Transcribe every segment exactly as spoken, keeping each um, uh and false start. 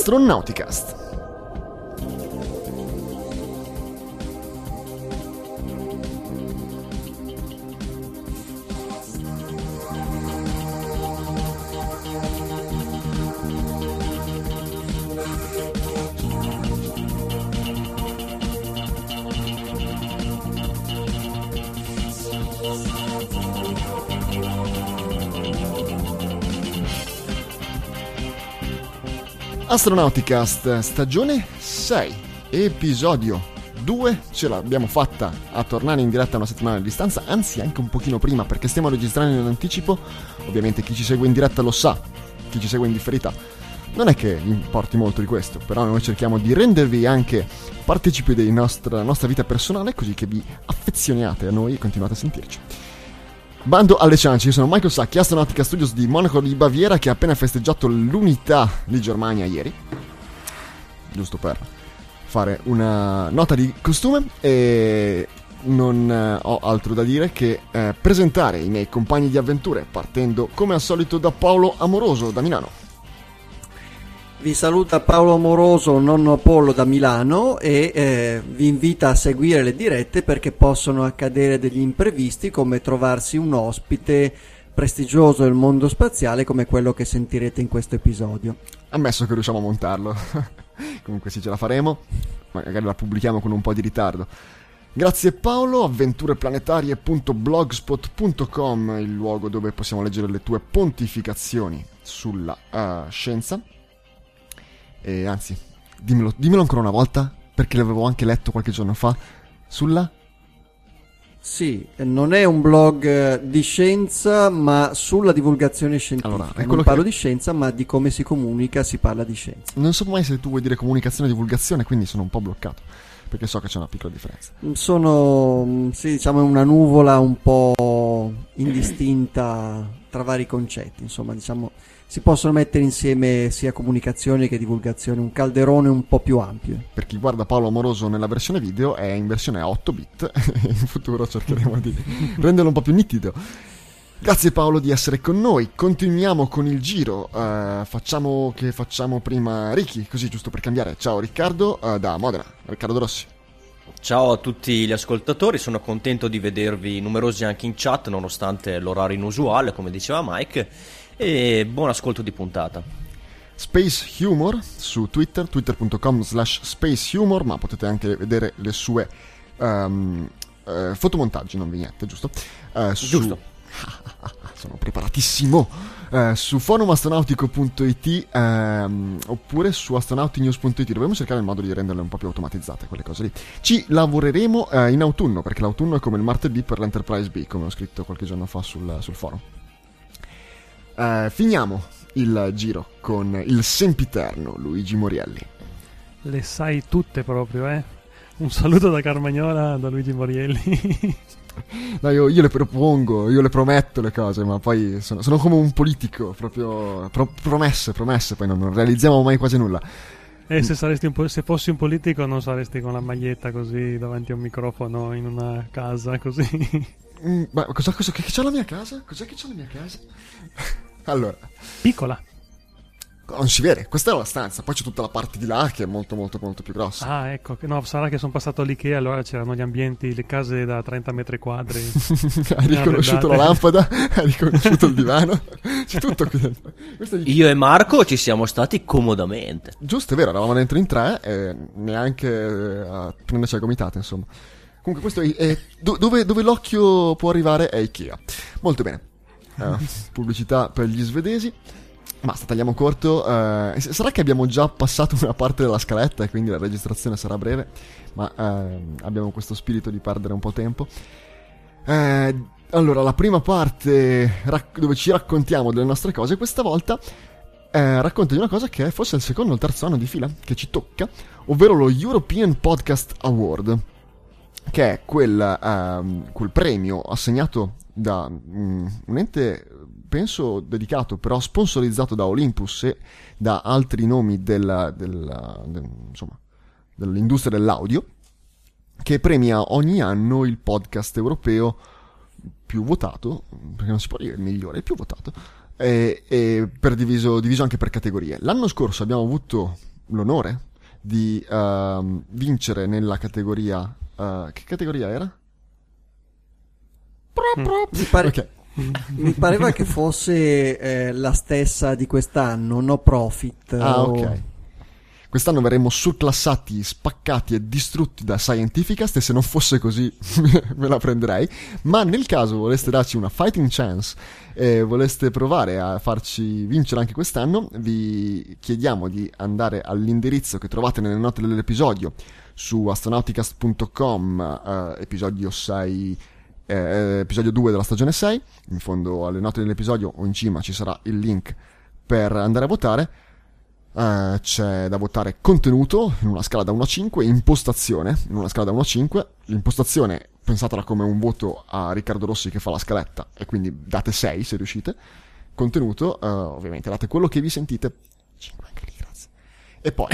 Astronauticast. Astronauticast stagione sei, episodio due, ce l'abbiamo fatta a tornare in diretta una settimana di distanza, anzi anche un pochino prima perché stiamo registrando in anticipo. Ovviamente chi ci segue in diretta lo sa, chi ci segue in differita non è che importi molto di questo, però noi cerchiamo di rendervi anche partecipi della nostra, nostra vita personale, così che vi affezioniate a noi e continuate a sentirci. Bando alle ciance, io sono Michael Sacchi, Astronautica Studios di Monaco di Baviera, che ha appena festeggiato l'unità di Germania ieri, giusto per fare una nota di costume, e non eh, ho altro da dire che eh, presentare i miei compagni di avventure, partendo come al solito da Paolo Amoroso da Milano. Vi saluta Paolo Amoroso, nonno Apollo da Milano, e eh, vi invita a seguire le dirette perché possono accadere degli imprevisti, come trovarsi un ospite prestigioso del mondo spaziale come quello che sentirete in questo episodio. Ammesso che riusciamo a montarlo. Comunque sì, ce la faremo, magari la pubblichiamo con un po' di ritardo. Grazie Paolo. avventureplanetarie punto blogspot punto com, il luogo dove possiamo leggere le tue pontificazioni sulla uh, scienza. E anzi, dimmelo, dimmelo ancora una volta, perché l'avevo anche letto qualche giorno fa. Sulla? Sì, non è un blog di scienza, ma sulla divulgazione scientifica. Allora, non parlo che... di scienza, ma di come si comunica, si parla di scienza. Non so mai se tu vuoi dire comunicazione o divulgazione, quindi sono un po' bloccato, perché so che c'è una piccola differenza. Sono, sì, diciamo, una nuvola un po' indistinta tra vari concetti, insomma, diciamo... Si possono mettere insieme sia comunicazione che divulgazione, un calderone un po' più ampio. Per chi guarda Paolo Amoroso nella versione video è in versione a otto bit, in futuro cercheremo di renderlo un po' più nitido. Grazie Paolo di essere con noi, continuiamo con il giro, uh, facciamo che facciamo prima Ricky, così giusto per cambiare. Ciao Riccardo, uh, da Modena, Riccardo Rossi. Ciao a tutti gli ascoltatori, sono contento di vedervi numerosi anche in chat nonostante l'orario inusuale, come diceva Mike. E buon ascolto di puntata. Space Humor su Twitter, twitter punto com slash space humor, ma potete anche vedere le sue um, uh, fotomontaggi, non vignette, giusto? Uh, su... Giusto. Sono preparatissimo. Uh, su forumastronautico punto it um, oppure su astronautinews punto it. Dobbiamo cercare il modo di renderle un po' più automatizzate quelle cose lì. Ci lavoreremo uh, in autunno, perché l'autunno è come il martedì per l'Enterprise B, come ho scritto qualche giorno fa sul, sul forum. Uh, finiamo il giro con il sempiterno Luigi Morielli. Le sai tutte proprio, eh? Un saluto da Carmagnola, da Luigi Morielli. No, io, io le propongo, io le prometto le cose, ma poi sono, sono come un politico, proprio pro, promesse, promesse, poi non, non realizziamo mai quasi nulla. E se, saresti un po- se fossi un politico non saresti con la maglietta così davanti a un microfono in una casa così. Mm, ma cosa, cosa che c'è la mia casa? Cos'è che c'è la mia casa? Allora, piccola. Non si vede, questa è la stanza, poi c'è tutta la parte di là che è molto molto molto più grossa. Ah, ecco, no, sarà che sono passato all'Ikea, allora c'erano gli ambienti, le case da trenta metri quadri. Hai riconosciuto la lampada, hai riconosciuto il divano, c'è tutto qui dentro. Gli... Io e Marco ci siamo stati comodamente. Giusto, è vero, eravamo dentro in tre e neanche a prenderci la gomitata, insomma. Comunque questo è, è do, dove, dove l'occhio può arrivare è Ikea. Molto bene. Uh, pubblicità per gli svedesi. Basta, tagliamo corto. Uh, sarà che abbiamo già passato una parte della scaletta e quindi la registrazione sarà breve, ma uh, abbiamo questo spirito di perdere un po' tempo. Uh, allora, la prima parte rac- dove ci raccontiamo delle nostre cose, questa volta uh, racconta di una cosa che è forse il secondo o il terzo anno di fila che ci tocca, ovvero lo European Podcast Award, che è quel, uh, quel premio assegnato da um, un ente, penso dedicato, però sponsorizzato da Olympus e da altri nomi della, della, del, insomma, dell'industria dell'audio, che premia ogni anno il podcast europeo più votato, perché non si può dire il migliore, il più votato, e, e per diviso, diviso anche per categorie. L'anno scorso abbiamo avuto l'onore di uh, vincere nella categoria... Uh, che categoria era? Mm. Mi, pare, okay. mi pareva che fosse eh, la stessa di quest'anno, no profit. Ah, o... ok. Quest'anno verremo surclassati, spaccati e distrutti da Scientificast, e se non fosse così me la prenderei. Ma nel caso voleste darci una fighting chance e voleste provare a farci vincere anche quest'anno, vi chiediamo di andare all'indirizzo che trovate nelle note dell'episodio su astronauticast punto com, eh, episodio sei, eh, episodio due della stagione sei. In fondo alle note dell'episodio o in cima ci sarà il link per andare a votare. Uh, c'è da votare contenuto in una scala da uno a cinque, impostazione in una scala da uno a cinque. L'impostazione pensatela come un voto a Riccardo Rossi che fa la scaletta, e quindi date sei se riuscite. Contenuto, uh, ovviamente date quello che vi sentite. cinque anche lì, grazie. E poi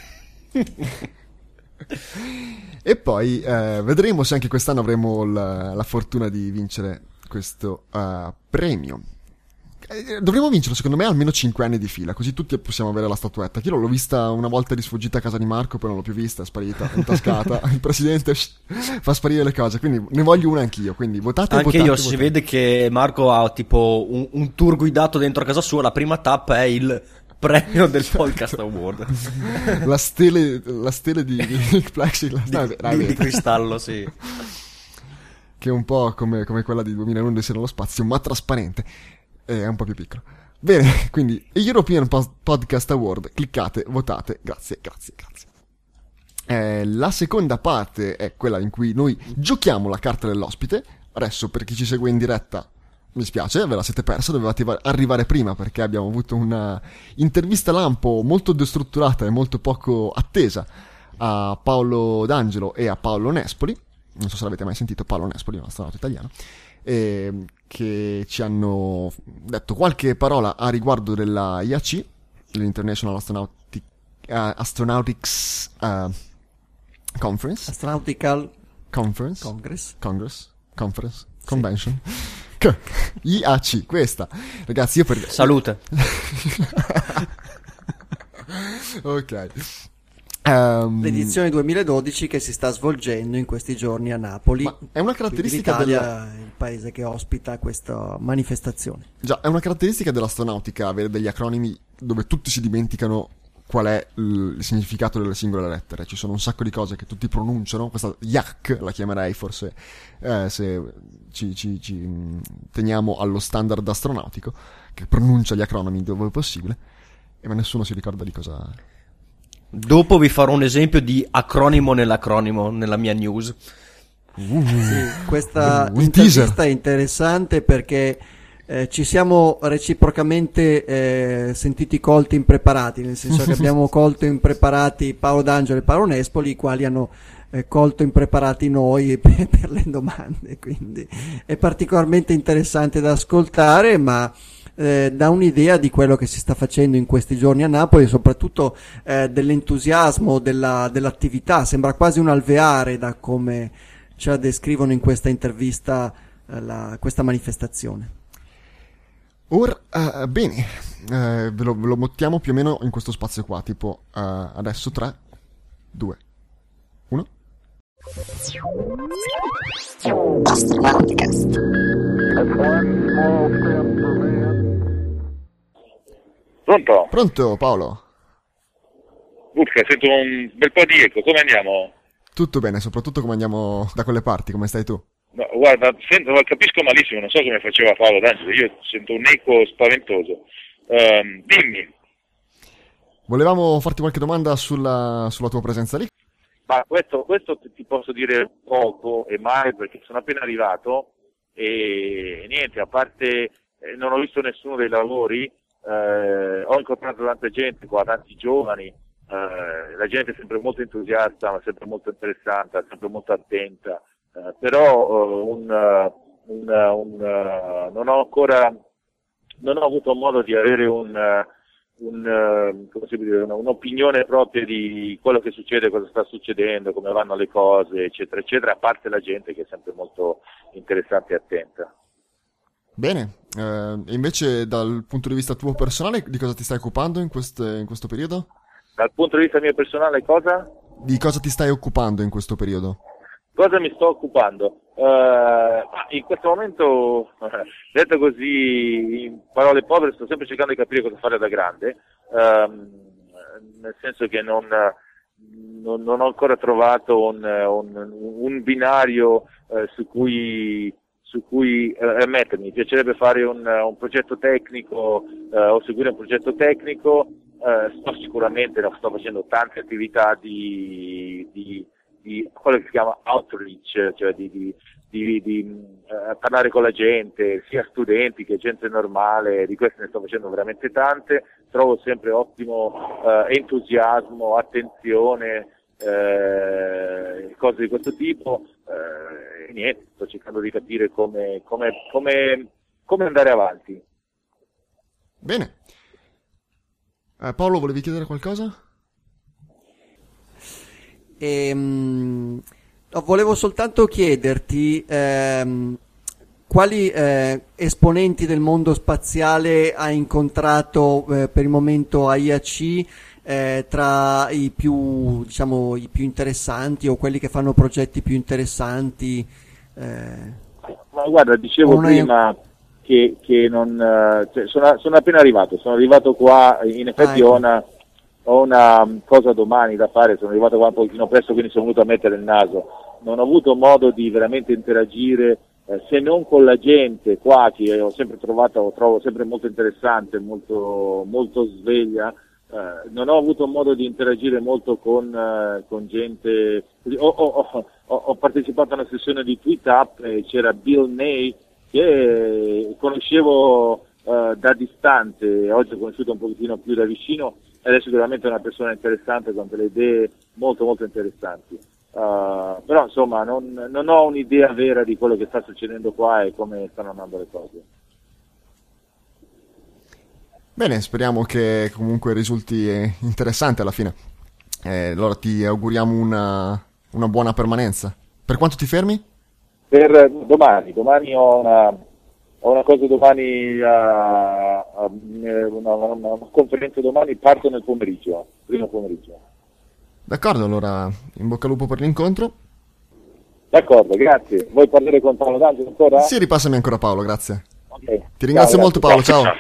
e poi uh, vedremo se anche quest'anno avremo la, la fortuna di vincere questo uh, premio. Dovremmo vincerlo secondo me almeno cinque anni di fila, così tutti possiamo avere la statuetta. Io l'ho vista una volta di sfuggita a casa di Marco, poi non l'ho più vista, è sparita, è intascata. Il presidente fa sparire le cose, quindi ne voglio una anch'io. Quindi votate. Anche votate, io, votate. Si vede che Marco ha tipo un, un tour guidato dentro casa sua. La prima tappa è il premio del Podcast Award. La stele, la stele di, di plexiglass di, no, di, dai, di cristallo, sì. Che è un po' come, come quella di duemilauno Odissea nello spazio, ma trasparente. È un po' più piccolo. Bene, quindi European Podcast Award, cliccate, votate, grazie, grazie, grazie. Eh, la seconda parte è quella in cui noi giochiamo la carta dell'ospite. Adesso, per chi ci segue in diretta, mi spiace, ve la siete persa, dovevate arrivare prima perché abbiamo avuto una intervista lampo molto destrutturata e molto poco attesa a Paolo D'Angelo e a Paolo Nespoli. Non so se l'avete mai sentito, Paolo Nespoli, un astronauta italiano, eh, che ci hanno detto qualche parola a riguardo della I A C, l'International Astronautic, uh, Astronautics uh, Conference. Astronautical Conference. Congress. Congress. Conference. Convention. Sì. I A C, questa. Ragazzi, io per... Salute. Ok. Um, L'edizione duemiladodici che si sta svolgendo in questi giorni a Napoli. Ma è una caratteristica l'Italia della... è il paese che ospita questa manifestazione. Già, è una caratteristica dell'astronautica avere degli acronimi dove tutti si dimenticano qual è il significato delle singole lettere. Ci sono un sacco di cose che tutti pronunciano. Questa Y A C la chiamerei forse, eh, se ci, ci, ci teniamo allo standard astronautico, che pronuncia gli acronimi dove è possibile, e ma nessuno si ricorda di cosa... Dopo vi farò un esempio di acronimo nell'acronimo nella mia news. Uh, sì, questa uh, intervista è interessante perché eh, ci siamo reciprocamente eh, sentiti colti impreparati, nel senso che abbiamo colto impreparati Paolo D'Angelo e Paolo Nespoli, i quali hanno eh, colto impreparati noi per, per le domande, quindi è particolarmente interessante da ascoltare, ma Eh, dà un'idea di quello che si sta facendo in questi giorni a Napoli, soprattutto eh, dell'entusiasmo della, dell'attività. Sembra quasi un alveare da come ce la descrivono in questa intervista eh, la, questa manifestazione. Ora, uh, bene, uh, ve, lo, ve lo mettiamo più o meno in questo spazio qua, tipo uh, adesso tre, due, uno. Astronauticast. Pronto? Pronto, Paolo? Urca, sento un bel po' di eco, come andiamo? Tutto bene, soprattutto come andiamo da quelle parti, come stai tu? No, guarda, sento, capisco malissimo, non so come faceva Paolo D'Angelo, io sento un eco spaventoso. Um, dimmi. Volevamo farti qualche domanda sulla, sulla tua presenza lì. Ma questo, questo ti posso dire poco e mai perché sono appena arrivato e niente, a parte eh, non ho visto nessuno dei lavori. Eh, ho incontrato tanta gente qua, tanti giovani, eh, la gente è sempre molto entusiasta, ma sempre molto interessante, sempre molto attenta, eh, però uh, un, uh, un, uh, un, uh, non ho ancora non ho avuto modo di avere un, uh, un uh, come si può dire, una, un'opinione propria di quello che succede, cosa sta succedendo, come vanno le cose, eccetera, eccetera, a parte la gente che è sempre molto interessante e attenta. Bene, eh, e invece dal punto di vista tuo personale, di cosa ti stai occupando in, queste, in questo periodo? Dal punto di vista mio personale, cosa? Di cosa ti stai occupando in questo periodo? Cosa mi sto occupando? Uh, in questo momento, detto così in parole povere, sto sempre cercando di capire cosa fare da grande, uh, nel senso che non, non, non ho ancora trovato un, un, un binario uh, su cui, su cui uh, mettermi. Mi piacerebbe fare un, un progetto tecnico uh, o seguire un progetto tecnico. Uh, sto sicuramente, no, sto facendo tante attività di, di, di quello che si chiama outreach, cioè di, di, di, di uh, parlare con la gente, sia studenti che gente normale. Di queste ne sto facendo veramente tante. Trovo sempre ottimo uh, entusiasmo, attenzione, uh, cose di questo tipo. Uh, e niente, sto cercando di capire come, come, come, come andare avanti. Bene. Eh, Paolo, volevi chiedere qualcosa? Ehm, no, volevo soltanto chiederti ehm, quali eh, esponenti del mondo spaziale hai incontrato eh, per il momento a I A C, eh, tra i più, diciamo, i più interessanti o quelli che fanno progetti più interessanti. Eh. Ma guarda, dicevo Una... prima che, che non cioè, sono, sono appena arrivato, sono arrivato qua, in effetti ah, ecco. ho una ho una cosa domani da fare, sono arrivato qua un pochino presto, quindi sono venuto a mettere il naso. Non ho avuto modo di veramente interagire, eh, se non con la gente qua, che ho sempre trovato, ho trovo sempre molto interessante, molto, molto sveglia. Eh, non ho avuto modo di interagire molto con, eh, con gente. Ho, ho, ho, ho partecipato a una sessione di Tweet Up e c'era Bill Ney, che conoscevo uh, da distante, oggi ho conosciuto un pochettino più da vicino, ed è sicuramente una persona interessante con delle idee molto molto interessanti. Uh, però insomma non, non ho un'idea vera di quello che sta succedendo qua e come stanno andando le cose. Bene, speriamo che comunque risulti interessante alla fine. Eh, allora ti auguriamo una, una buona permanenza. Per quanto ti fermi? Per domani, domani ho una, ho una cosa domani, a, a, una, una, una conferenza domani, parto nel pomeriggio, primo pomeriggio. D'accordo, allora in bocca al lupo per l'incontro. D'accordo, grazie. Vuoi parlare con Paolo D'Angelo ancora? Sì, ripassami ancora Paolo, grazie. Okay. Ti ringrazio ciao, molto grazie. Paolo, ciao. Ciao.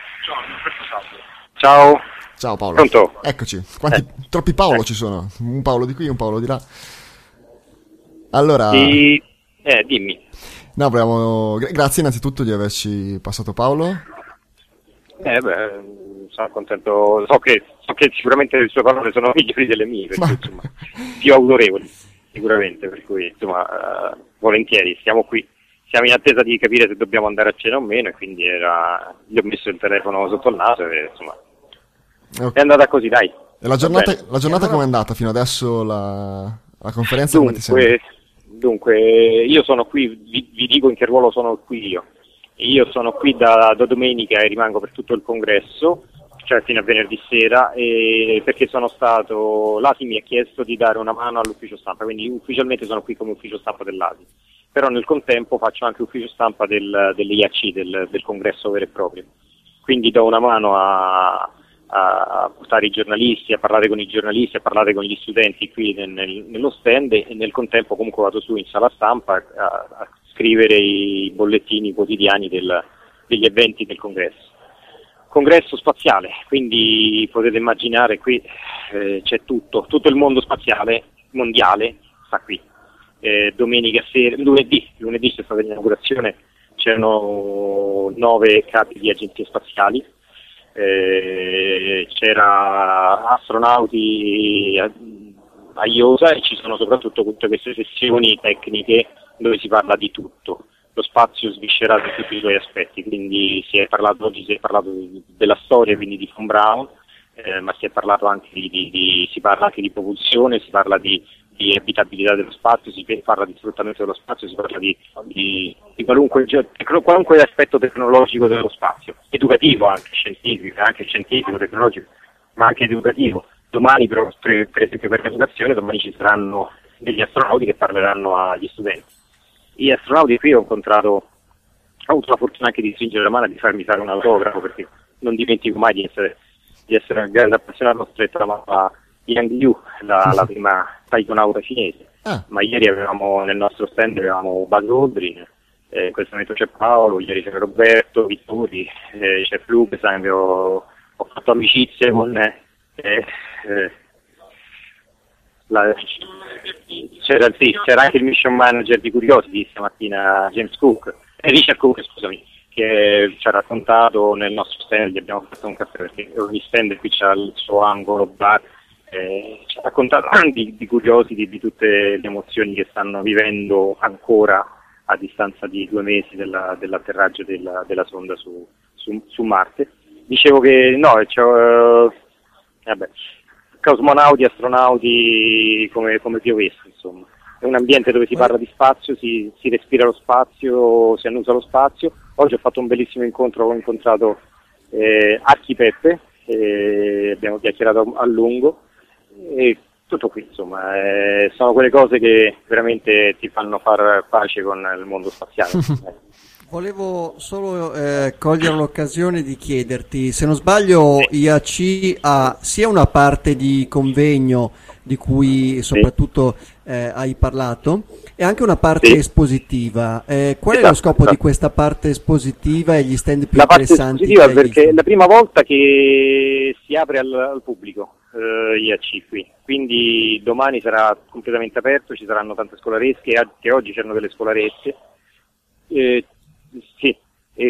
Ciao. Ciao Paolo. Pronto? Eccoci. Quanti, Eh. Troppi Paolo ci sono. Un Paolo di qui, un Paolo di là. Allora... Sì. Eh, dimmi. No, vogliamo... Grazie innanzitutto di averci passato Paolo. Eh, beh, sono contento. So che, so che sicuramente le sue parole sono migliori delle mie, perché, Ma... insomma, più autorevoli, sicuramente, per cui, insomma, uh, volentieri, siamo qui. Siamo in attesa di capire se dobbiamo andare a cena o meno, e quindi era... gli ho messo il telefono sotto il naso e, insomma, Okay. è andata così, dai. E la giornata, Va bene. la giornata com'è andata fino adesso? La, la conferenza come ti sembra? Dunque, dunque, io sono qui, vi, vi dico in che ruolo sono qui io. Io sono qui da, da domenica e rimango per tutto il congresso, cioè fino a venerdì sera, e perché sono stato, l'A S I mi ha chiesto di dare una mano all'ufficio stampa, quindi ufficialmente sono qui come ufficio stampa dell'A S I, però nel contempo faccio anche ufficio stampa del, dell'I A C, del, del congresso vero e proprio, quindi do una mano a... a portare i giornalisti, a parlare con i giornalisti, a parlare con gli studenti qui nel, nel, nello stand, e nel contempo comunque vado su in sala stampa a, a scrivere i bollettini quotidiani del, degli eventi del congresso. Congresso spaziale, quindi potete immaginare qui eh, c'è tutto, tutto il mondo spaziale mondiale sta qui. Eh, domenica sera, lunedì, lunedì c'è stata l'inaugurazione, c'erano nove capi di agenzie spaziali. Eh, c'era astronauti a, a I O S A, e ci sono soprattutto tutte queste sessioni tecniche dove si parla di tutto, lo spazio sviscerato in tutti i suoi aspetti, quindi si è parlato oggi si è parlato di, della storia, quindi di Von Braun, eh, ma si è parlato anche di, di, di si parla anche di propulsione, si parla di, di abitabilità dello spazio, si parla di sfruttamento dello spazio, si parla di, di, di qualunque, qualunque aspetto tecnologico dello spazio, educativo anche, scientifico, anche scientifico, tecnologico, ma anche educativo. Domani però, per, per esempio per l'educazione, domani ci saranno degli astronauti che parleranno agli studenti. Gli astronauti qui ho incontrato, ho avuto la fortuna anche di stringere la mano e di farmi fare un autografo, perché non dimentico mai di essere di essere un grande appassionato, stretta la mappa Yang Liu, la, la prima taikonauta cinese. Ah. Ma ieri avevamo nel nostro stand avevamo Buzz Aldrin, eh, in questo momento c'è Paolo, ieri c'è Roberto, Vittori, eh, c'è Flukesan, ho, ho fatto amicizie con eh, eh, la, c'era, sì, c'era anche il mission manager di Curiosity stamattina, James Cook, eh, Richard Cook, scusami, che ci ha raccontato nel nostro stand, gli abbiamo fatto un caffè perché ogni stand qui c'ha il suo angolo bar, eh, ci ha raccontato di, di Curiosity, di tutte le emozioni che stanno vivendo ancora a distanza di due mesi della, dell'atterraggio della, della sonda su, su, su Marte. Dicevo che no, c'è, uh, vabbè, cosmonauti, astronauti come, come piovesse, insomma. È un ambiente dove si parla di spazio, si, si respira lo spazio, si annusa lo spazio. Oggi ho fatto un bellissimo incontro, ho incontrato eh, Archi Peppe, eh, abbiamo chiacchierato a lungo e tutto qui, insomma, eh, sono quelle cose che veramente ti fanno far pace con il mondo spaziale. Volevo solo eh, cogliere l'occasione di chiederti, se non sbaglio I A C ha sia una parte di convegno di cui soprattutto eh, hai parlato e anche una parte sì. espositiva. Eh, qual esatto, è lo scopo esatto. di questa parte espositiva e gli stand più la parte interessanti? espositiva perché è la prima volta che si apre al, al pubblico eh, I A C qui, quindi domani sarà completamente aperto, ci saranno tante scolaresche, che oggi c'erano delle scolaresche. Eh, Sì, e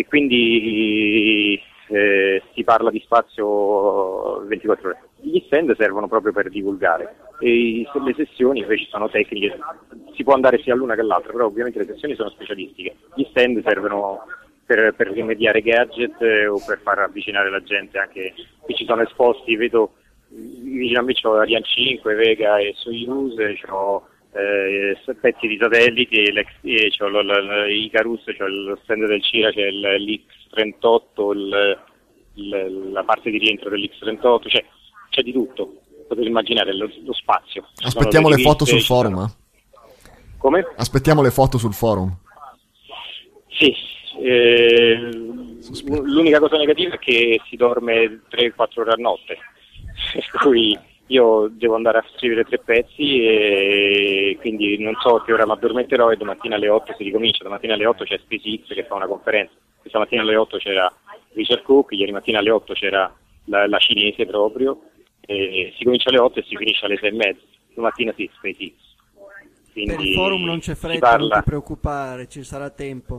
quindi eh, si parla di spazio ventiquattro ore. Gli stand servono proprio per divulgare e le sessioni invece sono tecniche, si può andare sia all'una che all'altra, però ovviamente le sessioni sono specialistiche. Gli stand servono per, per rimediare gadget eh, o per far avvicinare la gente, anche qui ci sono esposti, vedo vicino a me c'ho Ariane cinque, Vega e Soyuz, c'ho Eh, pezzi di satelliti, e c'ho l- l- Icarus, c'ho lo stand del Cira, c'è il, l'X trentotto, il, il, la parte di rientro dell'X trentotto, cioè c'è di tutto, potete immaginare lo, lo spazio. Ci Aspettiamo le riviste, foto sul forum. sono... Eh? Come? Aspettiamo le foto sul forum. Sì, eh, l'unica cosa negativa è che si dorme tre quattro ore a notte, per cui io devo andare a scrivere tre pezzi e quindi non so a che ora mi addormenterò e domattina alle otto si ricomincia. Domattina alle otto c'è SpaceX che fa una conferenza, questa mattina alle otto c'era Richard Cook, ieri mattina alle otto c'era la, la cinese proprio, e si comincia alle otto e si finisce alle sei e mezza. Domattina sì, SpaceX. Quindi per il forum non c'è fretta, parla... non ti preoccupare, ci sarà tempo.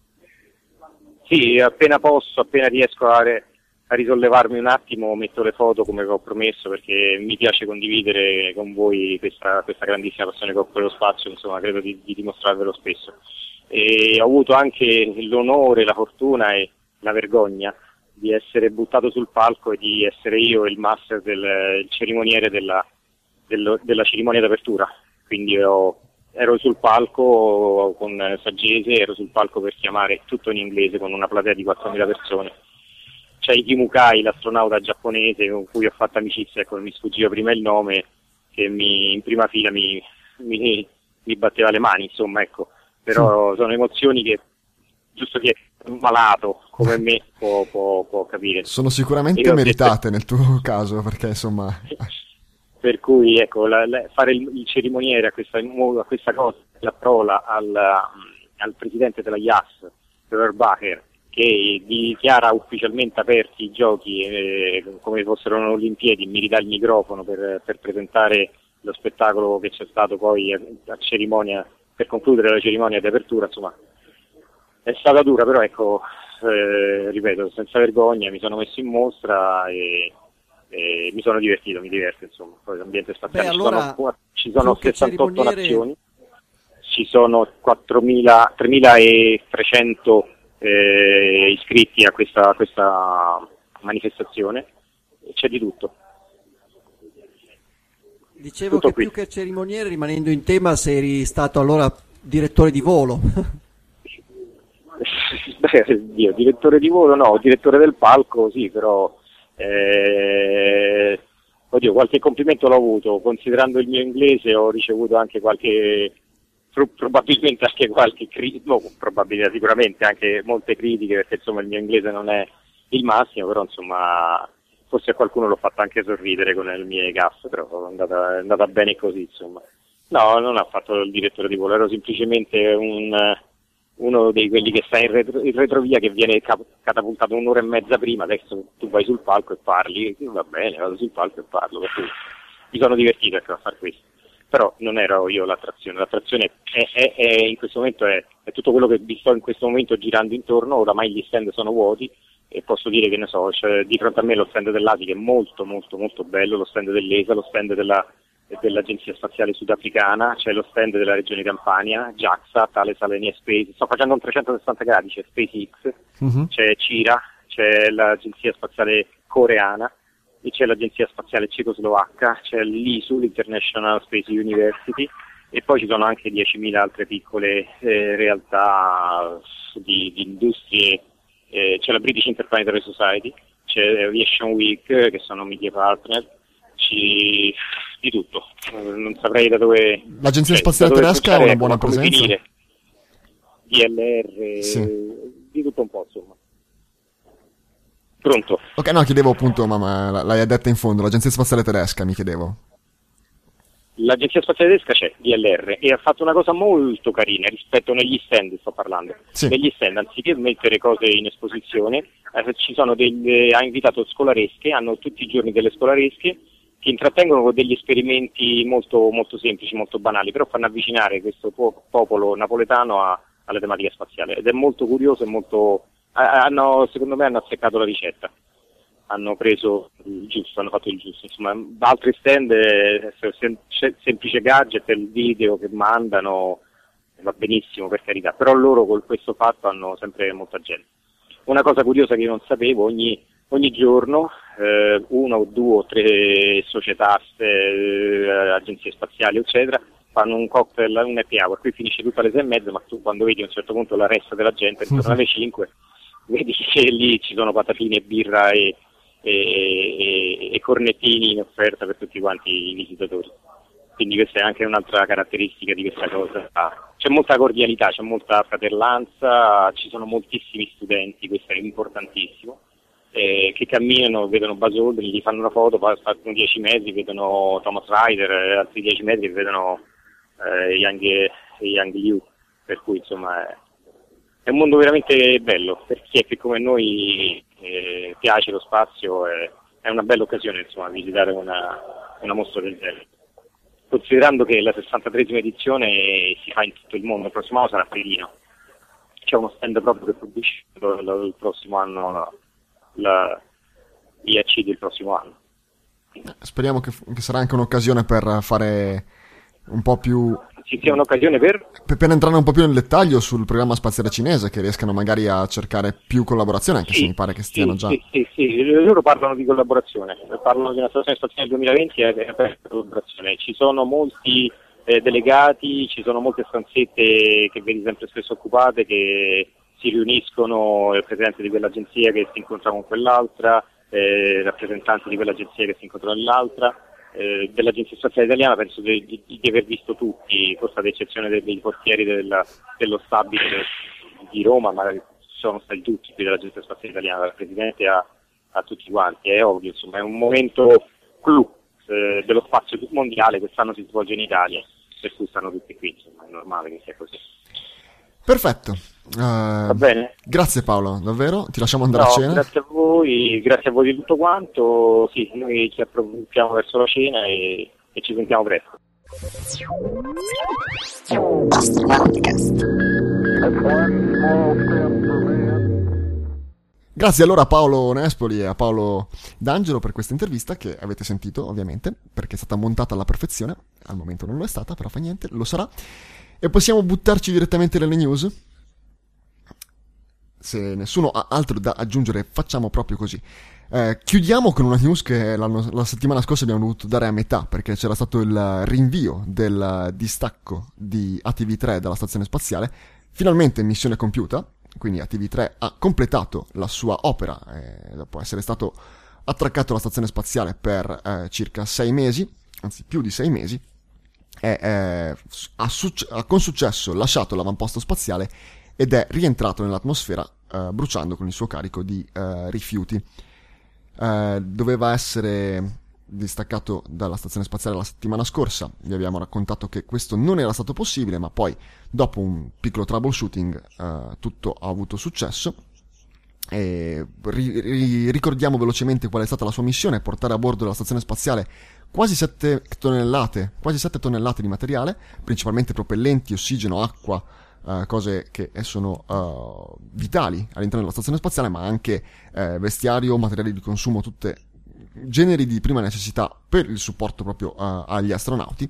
Sì, appena posso, appena riesco a... Re... a risollevarmi un attimo, metto le foto come ho promesso perché mi piace condividere con voi questa, questa grandissima passione che ho per lo spazio, insomma credo di, di dimostrarvelo spesso. E ho avuto anche l'onore, la fortuna e la vergogna di essere buttato sul palco e di essere io il master del il cerimoniere della, del, della cerimonia d'apertura, quindi ho, ero sul palco con Saggese, ero sul palco per chiamare tutto in inglese con una platea di quattromila persone. C'è Ikimukai, l'astronauta giapponese con cui ho fatto amicizia, ecco, mi sfuggiva prima il nome, che mi, in prima fila mi, mi, mi batteva le mani, insomma, ecco. Però sono emozioni che, giusto che un malato come me può, può, può capire. Sono sicuramente meritate nel tuo caso, perché insomma... Per cui, ecco, la, la, fare il, il cerimoniere a questa, a questa cosa, la prola al, al presidente della I A S, Trevor Bacher, che dichiara ufficialmente aperti i giochi eh, come fossero le Olimpiadi, mi ridà il microfono per, per presentare lo spettacolo che c'è stato poi a, a cerimonia, per concludere la cerimonia di apertura, insomma è stata dura, però ecco, eh, ripeto, senza vergogna mi sono messo in mostra e, e mi sono divertito, mi diverto, insomma. Poi l'ambiente spaziale. Beh, allora, ci sono, ci sono sessantotto cerimoniere... nazioni, ci sono quattromila, tremilatrecento Eh, iscritti a questa, a questa manifestazione, c'è di tutto. Dicevo tutto che qui. Più che cerimoniere, rimanendo in tema, sei stato allora direttore di volo. Beh, Dio, direttore di volo no, direttore del palco sì, però eh, oddio, qualche complimento l'ho avuto, considerando il mio inglese ho ricevuto anche qualche probabilmente anche qualche critica, no, probabilmente sicuramente anche molte critiche, perché insomma il mio inglese non è il massimo, però insomma forse a qualcuno l'ho fatto anche sorridere con le mie gaffe, però è andata, è andata bene così, insomma. No, non ho fatto il direttore di volo, ero semplicemente un, uno di quelli che sta in, retro, in retrovia, che viene cap- catapultato un'ora e mezza prima. Adesso tu vai sul palco e parli, va bene, vado sul palco e parlo, perché mi sono divertito ecco, a fare questo. Però non ero io l'attrazione, l'attrazione è, è, è in questo momento è, è tutto quello che vi sto in questo momento girando intorno. Oramai gli stand sono vuoti e posso dire che ne so, c'è di fronte a me lo stand dell'A S I che è molto molto molto bello, lo stand dell'E S A, lo stand della, dell'Agenzia Spaziale Sudafricana, c'è lo stand della Regione Campania, JAXA, Thales Alenia Space, sto facendo un trecentosessanta gradi, c'è SpaceX, uh-huh. c'è CIRA, c'è l'Agenzia Spaziale Coreana, e c'è l'Agenzia Spaziale Cecoslovacca, c'è l'I S U, l'International Space University, e poi ci sono anche diecimila altre piccole eh, realtà di, di industrie, eh, c'è la British Interplanetary Society, c'è Aviation Week, che sono media partner, ci... di tutto, non saprei da dove... L'Agenzia cioè, Spaziale Tedesca ha una buona come presenza? Finire. D L R, sì. Di tutto un po', insomma. Pronto? Ok, no, chiedevo appunto, ma, ma l'hai detta in fondo, l'Agenzia Spaziale Tedesca, mi chiedevo. L'Agenzia Spaziale Tedesca c'è, D L R, e ha fatto una cosa molto carina rispetto negli stand, sto parlando. Sì. Negli stand, anziché mettere cose in esposizione, eh, ci sono delle, ha invitato scolaresche, hanno tutti i giorni delle scolaresche, che intrattengono con degli esperimenti molto, molto semplici, molto banali, però fanno avvicinare questo po- popolo napoletano a, alle tematiche spaziali, ed è molto curioso e molto... Hanno, secondo me hanno azzeccato la ricetta, hanno preso il giusto, hanno fatto il giusto. Insomma, altri stand è sem- semplice gadget, il video che mandano va benissimo, per carità, però loro con questo fatto hanno sempre molta gente. Una cosa curiosa che io non sapevo, ogni, ogni giorno eh, una o due o tre società, eh, agenzie spaziali eccetera, fanno un cocktail, un happy hour, qui finisce tutto alle sei e mezza, ma tu quando vedi a un certo punto la resta della gente intorno alle cinque, vedi che lì ci sono patatine, birra e, e, e, e cornettini in offerta per tutti quanti i visitatori. Quindi questa è anche un'altra caratteristica di questa cosa. C'è molta cordialità, c'è molta fratellanza, ci sono moltissimi studenti, questo è importantissimo, eh, che camminano, vedono Buzz Aldrin, gli fanno una foto, passano dieci metri, vedono Thomas Ryder, altri dieci metri vedono eh, Young, Young Liu, per cui insomma è, è un mondo veramente bello per chi è che come noi eh, piace lo spazio, è, è una bella occasione insomma visitare una, una mostra del genere, considerando che la sessantatreesima edizione si fa in tutto il mondo. Il prossimo anno sarà a Torino, c'è uno stand proprio che produce il prossimo anno la, la I A C del prossimo anno. Speriamo che, che sarà anche un'occasione per fare un po' più... Ci sia un'occasione per... per... Per entrare un po' più nel dettaglio sul programma spaziale cinese, che riescano magari a cercare più collaborazione, anche sì, se mi pare che stiano sì, già... Sì, sì, sì, loro parlano di collaborazione, parlano di una stazione spaziale duemilaventi e è aperta collaborazione. Ci sono molti eh, delegati, ci sono molte stanzette che vedi sempre spesso occupate, che si riuniscono, il presidente di quell'agenzia che si incontra con quell'altra, eh, rappresentanti di quell'agenzia che si incontrano con l'altra. Eh, dell'Agenzia Spaziale Italiana penso di, di, di aver visto tutti, forse ad eccezione dei, dei portieri della, dello stabile di Roma, ma sono stati tutti qui dell'Agenzia Spaziale Italiana, dal Presidente a, a tutti quanti. È ovvio, insomma, è un momento clou eh, dello spazio mondiale, quest'anno si svolge in Italia, per cui stanno tutti qui, insomma, è normale che sia così. Perfetto. Uh, Va bene? Grazie Paolo, davvero, ti lasciamo andare no, a cena. Grazie a voi, grazie a voi di tutto quanto. Sì, noi ci approfittiamo verso la cena e, e ci sentiamo presto. Grazie allora a Paolo Nespoli e a Paolo D'Angelo per questa intervista, che avete sentito ovviamente perché è stata montata alla perfezione. Al momento non lo è stata, però fa niente, lo sarà. E possiamo buttarci direttamente nelle news? Se nessuno ha altro da aggiungere, facciamo proprio così. Eh, chiudiamo con una news che la, la settimana scorsa abbiamo dovuto dare a metà, perché c'era stato il rinvio del distacco di A T V tre dalla stazione spaziale. Finalmente missione compiuta, quindi A T V tre ha completato la sua opera, eh, dopo essere stato attraccato alla stazione spaziale per eh, circa sei mesi, anzi più di sei mesi. È, è, ha, succe- ha con successo lasciato l'avamposto spaziale ed è rientrato nell'atmosfera eh, bruciando con il suo carico di eh, rifiuti. eh, doveva essere distaccato dalla stazione spaziale la settimana scorsa. Vi abbiamo raccontato che questo non era stato possibile, ma poi dopo un piccolo troubleshooting eh, tutto ha avuto successo. E ri- ri- ricordiamo velocemente qual è stata la sua missione: portare a bordo della stazione spaziale quasi sette tonnellate, quasi sette tonnellate di materiale, principalmente propellenti, ossigeno, acqua, uh, cose che sono uh, vitali all'interno della stazione spaziale, ma anche uh, vestiario, materiali di consumo, tutte generi di prima necessità per il supporto proprio uh, agli astronauti.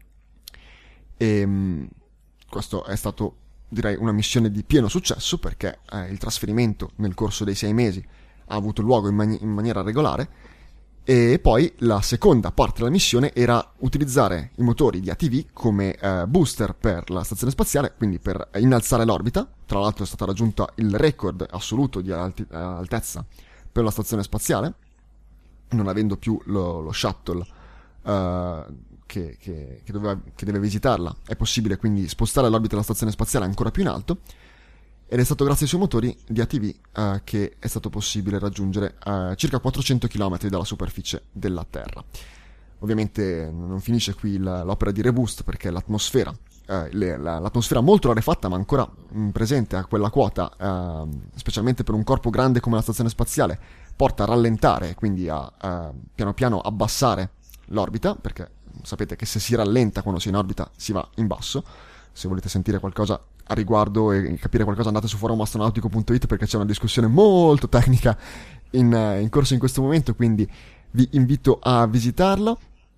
E um, questo è stato, direi, una missione di pieno successo, perché eh, il trasferimento nel corso dei sei mesi ha avuto luogo in, mani- in maniera regolare. E poi la seconda parte della missione era utilizzare i motori di A T V come eh, booster per la stazione spaziale, quindi per innalzare l'orbita. Tra l'altro è stato raggiunto il record assoluto di alti- altezza per la stazione spaziale, non avendo più lo, lo shuttle eh, che, che, che, doveva, che deve visitarla. È possibile quindi spostare l'orbita della stazione spaziale ancora più in alto, ed è stato grazie ai suoi motori di A T V uh, che è stato possibile raggiungere uh, circa quattrocento chilometri dalla superficie della Terra. Ovviamente non finisce qui la, l'opera di reboost, perché l'atmosfera, uh, le, la, l'atmosfera molto rarefatta ma ancora mh, presente a quella quota, uh, specialmente per un corpo grande come la stazione spaziale, porta a rallentare, quindi a uh, piano piano abbassare l'orbita, perché sapete che se si rallenta quando si è in orbita si va in basso. Se volete sentire qualcosa a riguardo e capire qualcosa, andate su forum astronautico punto it, perché c'è una discussione molto tecnica in, in corso in questo momento, quindi vi invito a visitarlo.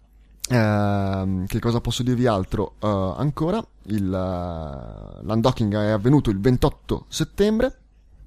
Uh, che cosa posso dirvi altro? Uh, ancora il, uh, l'undocking è avvenuto il ventotto settembre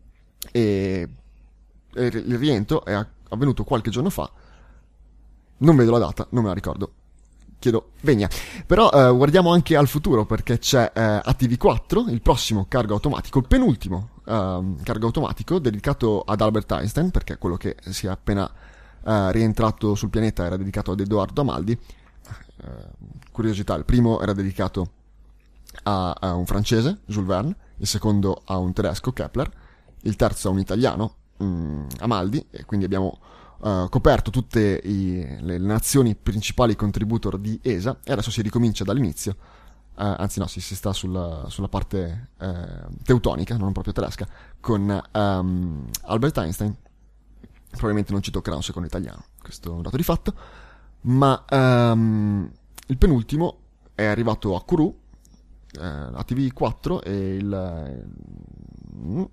e, e il rientro è avvenuto qualche giorno fa. Non vedo la data, non me la ricordo, chiedo venia. Però eh, guardiamo anche al futuro, perché c'è eh, A T V quattro, il prossimo cargo automatico, il penultimo eh, cargo automatico dedicato ad Albert Einstein, perché quello che si è appena eh, rientrato sul pianeta era dedicato ad Edoardo Amaldi. Eh, curiosità, il primo era dedicato a, a un francese, Jules Verne, il secondo a un tedesco, Kepler, il terzo a un italiano, mh, Amaldi, e quindi abbiamo Uh, coperto tutte i, le, le nazioni principali contributor di E S A, e adesso si ricomincia dall'inizio, uh, anzi no, si, si sta sulla, sulla parte uh, teutonica, non proprio tedesca, con um, Albert Einstein. Probabilmente non ci toccherà un secondo italiano, questo è un dato di fatto, ma um, il penultimo è arrivato a Kourou, uh, A T V quattro, e il... Uh,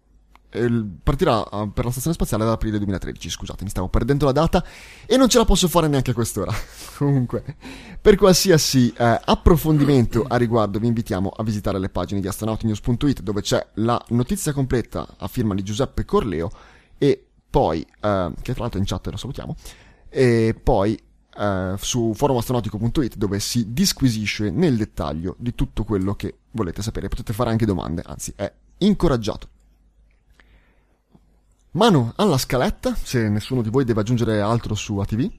partirà per la stazione spaziale ad aprile duemilatredici. Scusate, mi stavo perdendo la data e non ce la posso fare neanche a quest'ora. Comunque, per qualsiasi eh, approfondimento a riguardo vi invitiamo a visitare le pagine di astronautinews punto it, dove c'è la notizia completa a firma di Giuseppe Corleo, e poi eh, che tra l'altro in chat lo salutiamo, e poi eh, su forum astronautico punto it, dove si disquisisce nel dettaglio di tutto quello che volete sapere. Potete fare anche domande, anzi è incoraggiato. Manu, alla scaletta, se nessuno di voi deve aggiungere altro su A T V.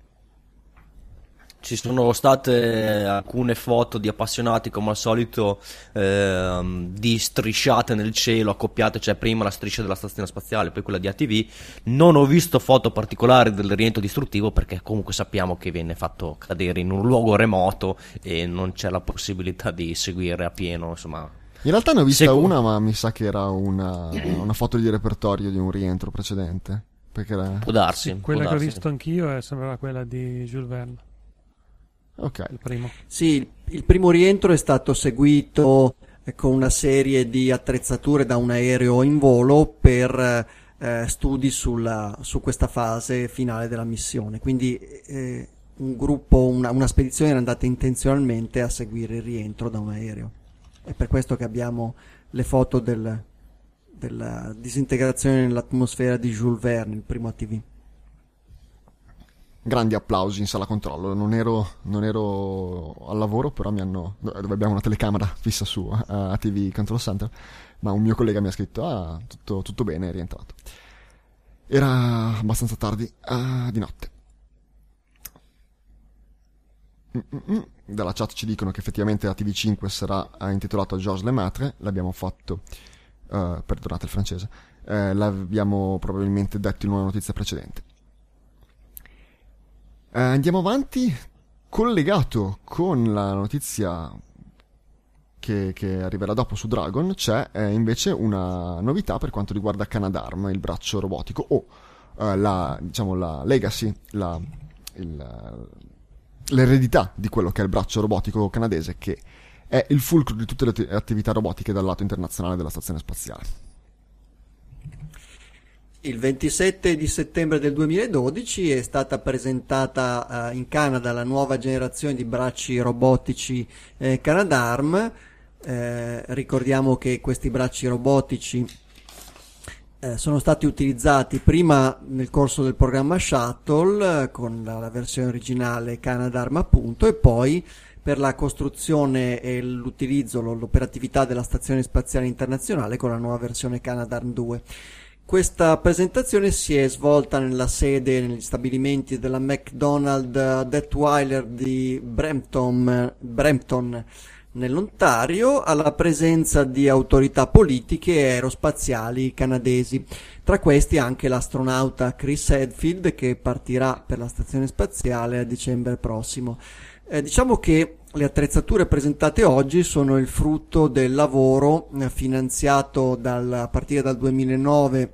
Ci sono state alcune foto di appassionati, come al solito, ehm, di strisciate nel cielo accoppiate, cioè prima la striscia della stazione spaziale, poi quella di A T V. Non ho visto foto particolari del rientro distruttivo, perché comunque sappiamo che viene fatto cadere in un luogo remoto e non c'è la possibilità di seguire a pieno, insomma. In realtà ne ho vista Secondo... una, ma mi sa che era una, una foto di repertorio di un rientro precedente. Perché era... Può darsi. Sì, quella può che darsi. ho visto anch'io è, sembrava quella di Jules Verne. Ok. Il primo. Sì, il, il primo rientro è stato seguito eh, con una serie di attrezzature da un aereo in volo per eh, studi sulla, su questa fase finale della missione. Quindi eh, un gruppo, una, una spedizione era andata intenzionalmente a seguire il rientro da un aereo. È per questo che abbiamo le foto del, della disintegrazione nell'atmosfera di Jules Verne, il primo A T V. Grandi applausi in sala controllo. Non ero, non ero al lavoro, però mi hanno, dove abbiamo una telecamera fissa su uh, A T V Control Center, ma un mio collega mi ha scritto: ah, tutto, tutto bene, è rientrato. Era abbastanza tardi uh, di notte. Mm-mm. Dalla chat ci dicono che effettivamente A T V cinque sarà intitolato a Georges Lemaitre. L'abbiamo fatto, uh, perdonate il francese, uh, l'abbiamo probabilmente detto in una notizia precedente. Eh, andiamo avanti, collegato con la notizia che, che arriverà dopo su Dragon, c'è eh, invece una novità per quanto riguarda Canadarm, il braccio robotico, o eh, la, diciamo, la legacy, la, il, l'eredità di quello che è il braccio robotico canadese, che è il fulcro di tutte le t- attività robotiche dal lato internazionale della stazione spaziale. Il ventisette di settembre del duemiladodici è stata presentata uh, in Canada la nuova generazione di bracci robotici eh, Canadarm. Eh, ricordiamo che questi bracci robotici eh, sono stati utilizzati prima nel corso del programma Shuttle eh, con la, la versione originale Canadarm appunto, e poi per la costruzione e l'utilizzo, l'operatività della Stazione Spaziale Internazionale con la nuova versione Canadarm due. Questa presentazione si è svolta nella sede, negli stabilimenti della McDonald Detweiler di Brampton, Brampton nell'Ontario, alla presenza di autorità politiche e aerospaziali canadesi. Tra questi anche l'astronauta Chris Hadfield, che partirà per la stazione spaziale a dicembre prossimo. Eh, diciamo che le attrezzature presentate oggi sono il frutto del lavoro eh, finanziato dal, a partire dal duemilanove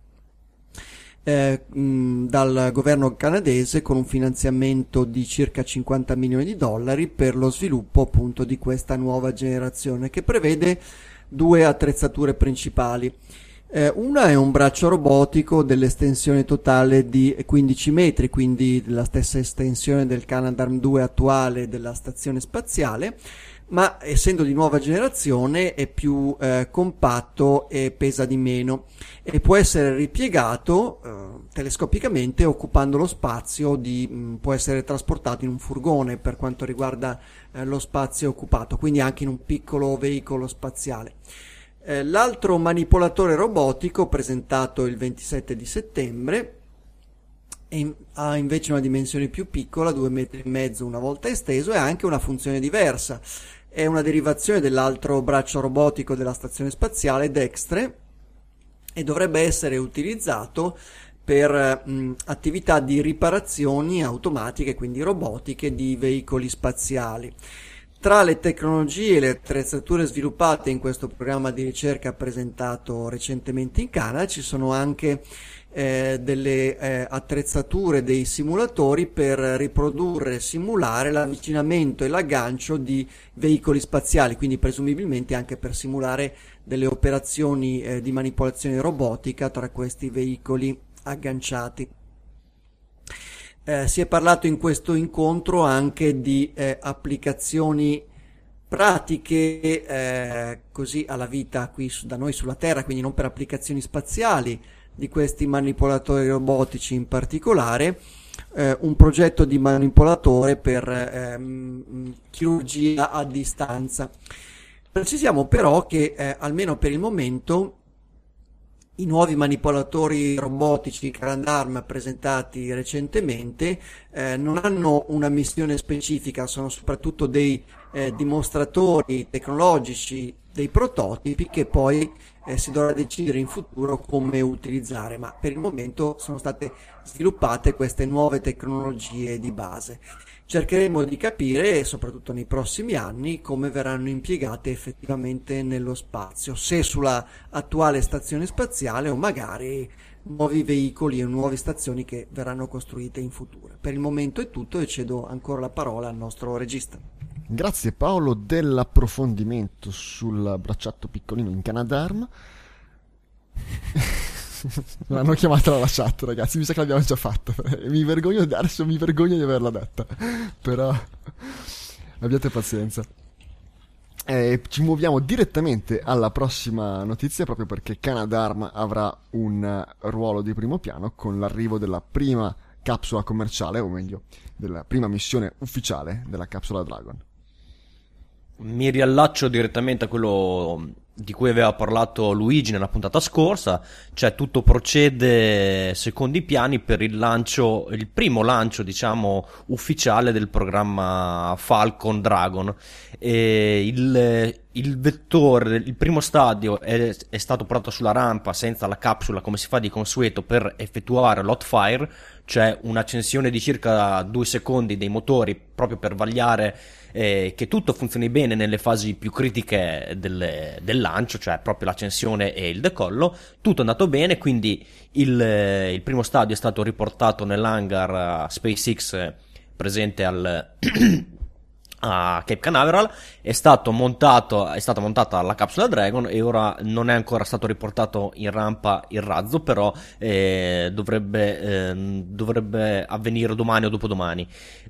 eh, mh, dal governo canadese, con un finanziamento di circa cinquanta milioni di dollari per lo sviluppo appunto di questa nuova generazione, che prevede due attrezzature principali. Eh, una è un braccio robotico dell'estensione totale di quindici metri, quindi la stessa estensione del Canadarm due attuale della stazione spaziale, ma essendo di nuova generazione è più eh, compatto e pesa di meno, e può essere ripiegato eh, telescopicamente occupando lo spazio di, mh, può essere trasportato in un furgone per quanto riguarda eh, lo spazio occupato, quindi anche in un piccolo veicolo spaziale. Eh, l'altro manipolatore robotico, presentato il ventisette di settembre, in, ha invece una dimensione più piccola, due metri e mezzo una volta esteso, e ha anche una funzione diversa. È una derivazione dell'altro braccio robotico della stazione spaziale, Dextre, e dovrebbe essere utilizzato per mh, attività di riparazioni automatiche, quindi robotiche, di veicoli spaziali. Tra le tecnologie e le attrezzature sviluppate in questo programma di ricerca presentato recentemente in Canada ci sono anche eh, delle eh, attrezzature, dei simulatori per riprodurre e simulare l'avvicinamento e l'aggancio di veicoli spaziali, quindi presumibilmente anche per simulare delle operazioni eh, di manipolazione robotica tra questi veicoli agganciati. Eh, si è parlato in questo incontro anche di eh, applicazioni pratiche eh, così alla vita qui su, da noi sulla Terra, quindi non per applicazioni spaziali di questi manipolatori robotici in particolare, eh, un progetto di manipolatore per ehm, chirurgia a distanza. Precisiamo però che eh, almeno per il momento i nuovi manipolatori robotici Canadarm presentati recentemente eh, non hanno una missione specifica, sono soprattutto dei eh, dimostratori tecnologici, dei prototipi che poi eh, si dovrà decidere in futuro come utilizzare, ma per il momento sono state sviluppate queste nuove tecnologie di base. Cercheremo di capire, soprattutto nei prossimi anni, come verranno impiegate effettivamente nello spazio, se sulla attuale stazione spaziale o magari nuovi veicoli e nuove stazioni che verranno costruite in futuro. Per il momento è tutto e cedo ancora la parola al nostro regista. Grazie Paolo dell'approfondimento sul bracciatto piccolino in Canadarm. Non hanno chiamato la chat, ragazzi, mi sa che l'abbiamo già fatta. Mi vergogno, adesso mi vergogno di averla detta, però abbiate pazienza. E ci muoviamo direttamente alla prossima notizia, proprio perché Canadarm avrà un ruolo di primo piano con l'arrivo della prima capsula commerciale, o meglio della prima missione ufficiale della capsula Dragon. Mi riallaccio direttamente a quello di cui aveva parlato Luigi nella puntata scorsa, cioè tutto procede secondo i piani per il lancio, il primo lancio diciamo ufficiale del programma Falcon Dragon. E il, il vettore, il primo stadio è, è stato portato sulla rampa senza la capsula come si fa di consueto per effettuare l'hot fire, c'è un'accensione di circa due secondi dei motori proprio per vagliare eh, che tutto funzioni bene nelle fasi più critiche del, del lancio, cioè proprio l'accensione e il decollo. Tutto è andato bene, quindi il, il primo stadio è stato riportato nell'hangar uh, SpaceX presente al a Cape Canaveral, è stato montato è stata montata la capsula Dragon e ora non è ancora stato riportato in rampa il razzo, però eh, dovrebbe eh, dovrebbe avvenire domani o dopodomani.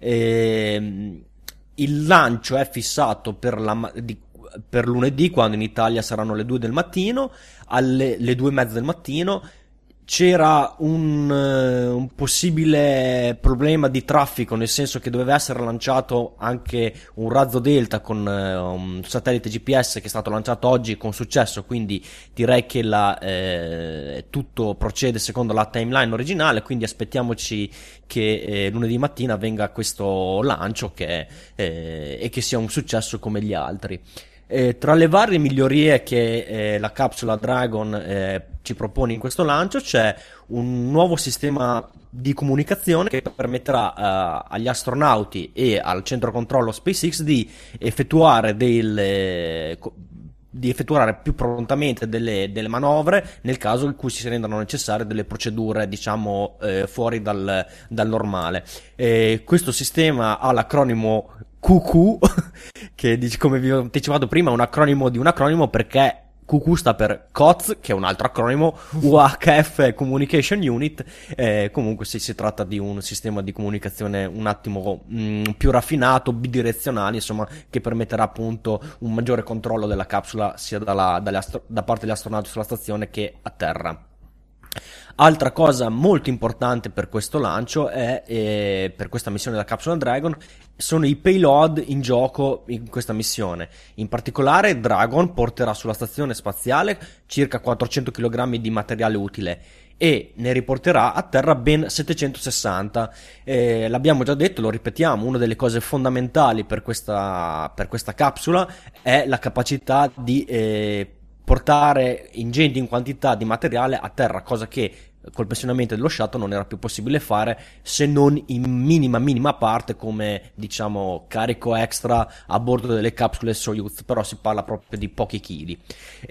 Eh, il lancio è fissato per la di, per lunedì, quando in Italia saranno le due del mattino, alle le due e mezza del mattino. C'era un, uh, un possibile problema di traffico, nel senso che doveva essere lanciato anche un razzo Delta con uh, un satellite G P S che è stato lanciato oggi con successo, quindi direi che la, eh, tutto procede secondo la timeline originale, quindi aspettiamoci che eh, lunedì mattina avvenga questo lancio che, eh, e che sia un successo come gli altri. Eh, tra le varie migliorie che eh, la capsula Dragon eh, ci propone in questo lancio c'è un nuovo sistema di comunicazione che permetterà eh, agli astronauti e al centro controllo SpaceX di effettuare delle di effettuare più prontamente delle, delle manovre nel caso in cui si rendano necessarie delle procedure, diciamo, eh, fuori dal, dal normale. Eh, questo sistema ha l'acronimo Q Q che, come vi ho anticipato prima, è un acronimo di un acronimo, perché Q Q sta per C O T S, che è un altro acronimo, U H F Communication Unit. Eh, comunque si, si tratta di un sistema di comunicazione un attimo mh, più raffinato, bidirezionale, insomma, che permetterà appunto un maggiore controllo della capsula sia dalla, dalle astro- da parte degli astronauti sulla stazione che a terra. Altra cosa molto importante per questo lancio è, eh, per questa missione della capsula Dragon, sono i payload in gioco in questa missione. In particolare Dragon porterà sulla stazione spaziale circa quattrocento chilogrammi di materiale utile e ne riporterà a terra ben settecentosessanta. Eh, l'abbiamo già detto, lo ripetiamo, una delle cose fondamentali per questa, per questa capsula è la capacità di eh, portare ingenti in quantità di materiale a terra, cosa che col pensionamento dello shuttle non era più possibile fare, se non in minima minima parte come, diciamo, carico extra a bordo delle capsule Soyuz, però si parla proprio di pochi chili.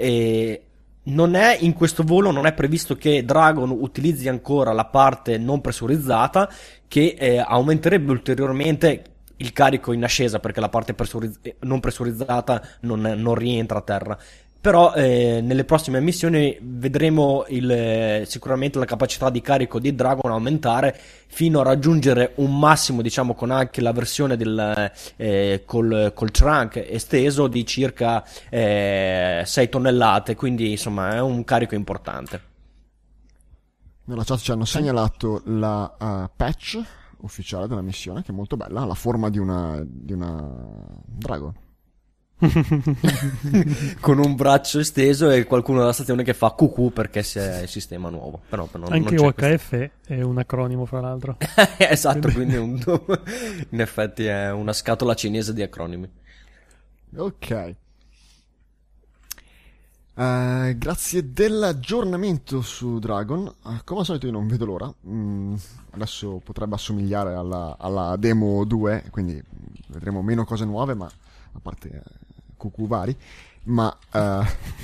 E non è in questo volo non è previsto che Dragon utilizzi ancora la parte non pressurizzata, che eh, aumenterebbe ulteriormente il carico in ascesa, perché la parte pressurizz- non pressurizzata non, non rientra a terra. Però eh, nelle prossime missioni vedremo il, eh, sicuramente la capacità di carico di Dragon aumentare fino a raggiungere un massimo, diciamo, con anche la versione del, eh, col, col trunk esteso di circa eh, sei tonnellate, quindi insomma è un carico importante. Nella chat ci hanno segnalato la uh, patch ufficiale della missione, che è molto bella, ha la forma di una, di una Dragon. Con un braccio esteso e qualcuno della stazione che fa Q Q perché c'è il sistema nuovo. Però non, anche non U H F questo. È un acronimo, fra l'altro. Esatto, quindi un, in effetti è una scatola cinese di acronimi. Ok. Uh, grazie dell'aggiornamento su Dragon. Uh, come al solito io non vedo l'ora. Mm, adesso potrebbe assomigliare alla, alla demo due, quindi vedremo meno cose nuove, ma a parte uh, Q Q vari. Ma uh,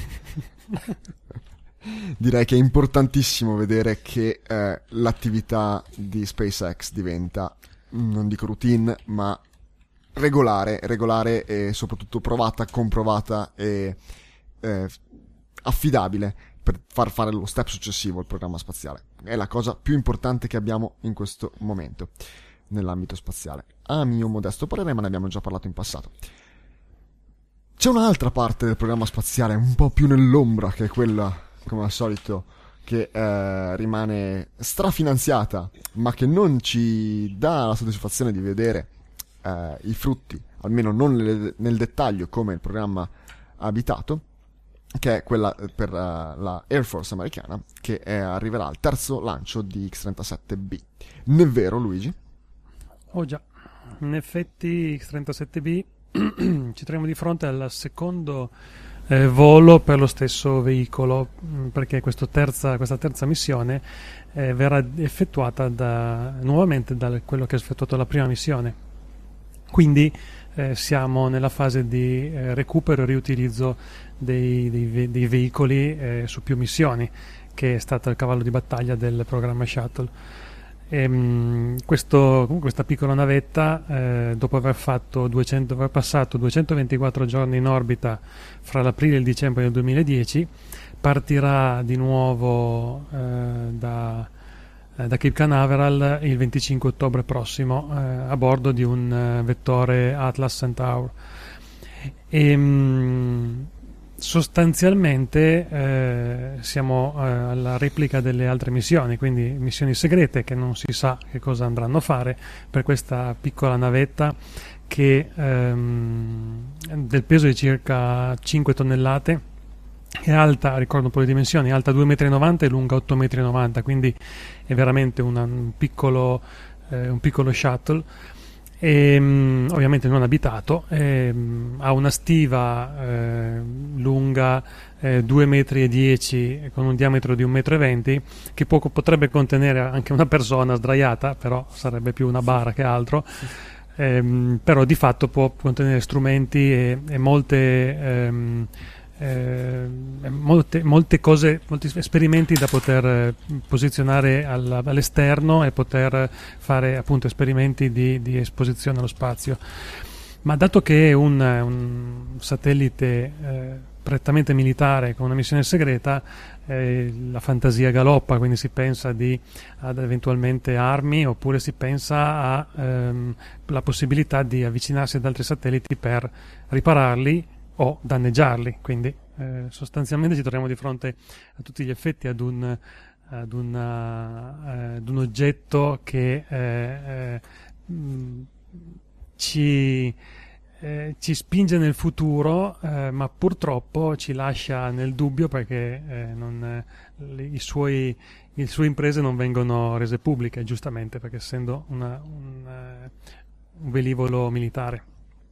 direi che è importantissimo vedere che uh, l'attività di SpaceX diventa, non dico routine, ma regolare, regolare e soprattutto provata, comprovata e eh, affidabile per far fare lo step successivo al programma spaziale. È la cosa più importante che abbiamo in questo momento nell'ambito spaziale, a mio modesto parere, ma ne abbiamo già parlato in passato. C'è un'altra parte del programma spaziale un po' più nell'ombra, che è quella, come al solito, che eh, rimane strafinanziata, ma che non ci dà la soddisfazione di vedere eh, i frutti, almeno non nel, nel dettaglio come il programma Abitato, che è quella per uh, la Air Force americana, che è, arriverà al terzo lancio di X trentasette B. Non è vero, Luigi? Oh già, in effetti X trentasette B ci troviamo di fronte al secondo eh, volo per lo stesso veicolo, mh, perché questo terza, questa terza missione eh, verrà effettuata da, nuovamente da quello che ha effettuato la prima missione. Quindi eh, siamo nella fase di eh, recupero e riutilizzo dei, dei, ve- dei veicoli eh, su più missioni, che è stato il cavallo di battaglia del programma Shuttle. E, mh, questo, questa piccola navetta, eh, dopo aver, fatto duecento, aver passato duecentoventiquattro giorni in orbita fra l'aprile e il dicembre del duemiladieci, partirà di nuovo eh, da, eh, da Cape Canaveral il venticinque ottobre prossimo eh, a bordo di un eh, vettore Atlas Centaur. E, mh, sostanzialmente eh, siamo eh, alla replica delle altre missioni, quindi missioni segrete che non si sa che cosa andranno a fare per questa piccola navetta che ehm, del peso di circa cinque tonnellate, è alta, ricordo un po' le dimensioni, è alta due virgola novanta metri e lunga otto virgola novanta metri, quindi è veramente una, un, piccolo, eh, un piccolo shuttle. E, um, ovviamente non abitato, e, um, ha una stiva eh, lunga eh, due virgola dieci metri con un diametro di un virgola venti metri che poco, potrebbe contenere anche una persona sdraiata, però sarebbe più una bara che altro. ehm, però di fatto può contenere strumenti e, e molte ehm, Eh, molte, molte cose, molti esperimenti da poter eh, posizionare alla, all'esterno e poter fare appunto esperimenti di, di esposizione allo spazio. Ma dato che è un, un satellite eh, prettamente militare con una missione segreta, eh, la fantasia galoppa, quindi si pensa di, ad eventualmente armi, oppure si pensa a ehm, la possibilità di avvicinarsi ad altri satelliti per ripararli o danneggiarli, quindi eh, sostanzialmente ci troviamo di fronte a tutti gli effetti ad un, ad una, eh, ad un oggetto che eh, eh, mh, ci, eh, ci spinge nel futuro, eh, ma purtroppo ci lascia nel dubbio perché eh, non, eh, i suoi, le sue imprese non vengono rese pubbliche, giustamente, perché essendo una, un, uh, un velivolo militare.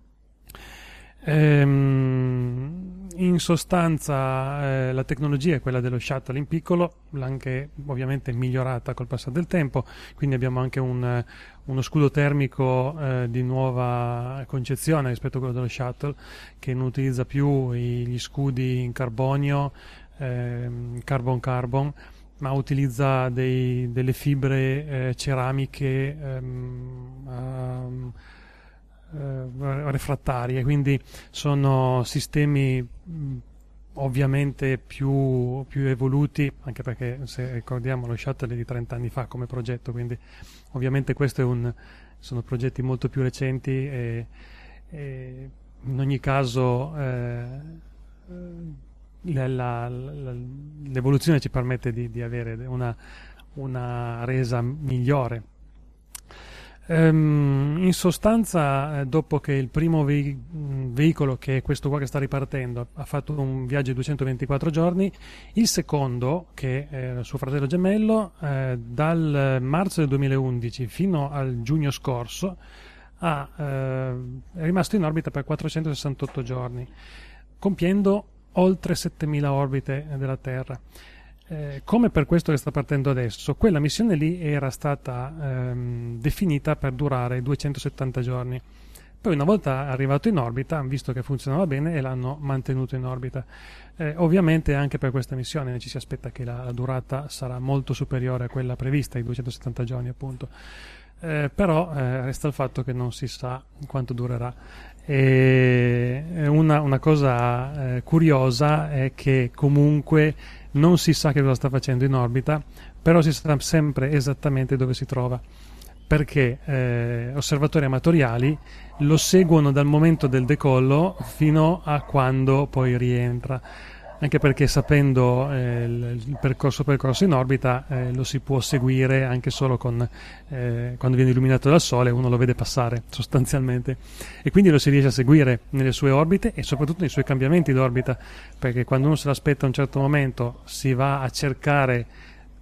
Ehm, in sostanza eh, la tecnologia è quella dello shuttle in piccolo, anche ovviamente migliorata col passare del tempo, quindi abbiamo anche un, uno scudo termico eh, di nuova concezione rispetto a quello dello shuttle, che non utilizza più i, gli scudi in carbonio, ehm, carbon carbon, ma utilizza dei, delle fibre eh, ceramiche ehm, um, Uh, refrattarie, quindi sono sistemi mh, ovviamente più, più evoluti, anche perché se ricordiamo lo shuttle è di trenta anni fa come progetto, quindi ovviamente questo è un, sono progetti molto più recenti e, e in ogni caso eh, la, la, la, l'evoluzione ci permette di, di avere una, una resa migliore. Um, in sostanza, dopo che il primo ve- veicolo, che è questo qua che sta ripartendo, ha fatto un viaggio di duecentoventiquattro giorni, il secondo, che è il suo fratello gemello, eh, dal marzo del duemilaundici fino al giugno scorso ha, eh, è rimasto in orbita per quattrocentosessantotto giorni, compiendo oltre settemila orbite della Terra. Eh, come per questo che sta partendo adesso, quella missione lì era stata ehm, definita per durare duecentosettanta giorni. Poi una volta arrivato in orbita hanno visto che funzionava bene e l'hanno mantenuto in orbita. Eh, ovviamente anche per questa missione ci si aspetta che la, la durata sarà molto superiore a quella prevista, i duecentosettanta giorni appunto. Eh, però eh, resta il fatto che non si sa quanto durerà. E una, una cosa eh, curiosa è che comunque non si sa che cosa sta facendo in orbita, però si sa sempre esattamente dove si trova, perché eh, osservatori amatoriali lo seguono dal momento del decollo fino a quando poi rientra, anche perché sapendo eh, il, il percorso percorso in orbita eh, lo si può seguire anche solo con eh, quando viene illuminato dal sole, uno lo vede passare sostanzialmente, e quindi lo si riesce a seguire nelle sue orbite e soprattutto nei suoi cambiamenti d'orbita, perché quando uno se l'aspetta a un certo momento si va a cercare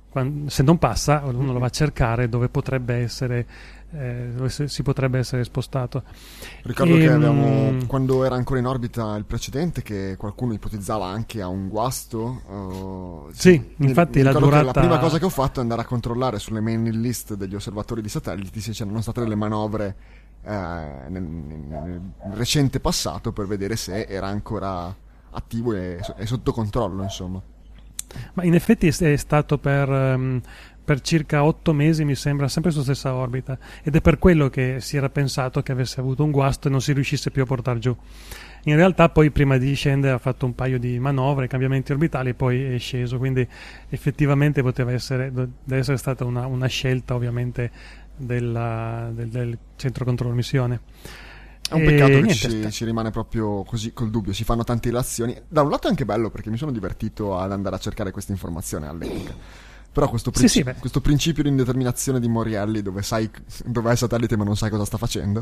quando, se non passa, uno lo va a cercare dove potrebbe essere, eh, dove si potrebbe essere spostato. Ricordo e, che avevamo, mh, quando era ancora in orbita il precedente, che qualcuno ipotizzava anche a un guasto. Uh, sì, infatti mi la ricordo che durata... la prima cosa che ho fatto è andare a controllare sulle mailing list degli osservatori di satelliti se c'erano state delle manovre eh, nel, nel recente passato, per vedere se era ancora attivo e, e sotto controllo, insomma. Ma in effetti è stato per, um, per circa otto mesi, mi sembra, sempre sulla stessa orbita, ed è per quello che si era pensato che avesse avuto un guasto e non si riuscisse più a portare giù. In realtà poi prima di scendere ha fatto un paio di manovre, cambiamienti orbitali, e poi è sceso, quindi effettivamente poteva essere, deve essere stata una, una scelta ovviamente della, del, del centro controllo missione. È un peccato e che niente, ci, ci rimane proprio così col dubbio, si fanno tante ilazioni. Da un lato è anche bello perché mi sono divertito ad andare a cercare questa informazione all'epoca. Però questo, princi- sì, sì, questo principio di indeterminazione di Morielli, dove sai dove è il satellite ma non sai cosa sta facendo.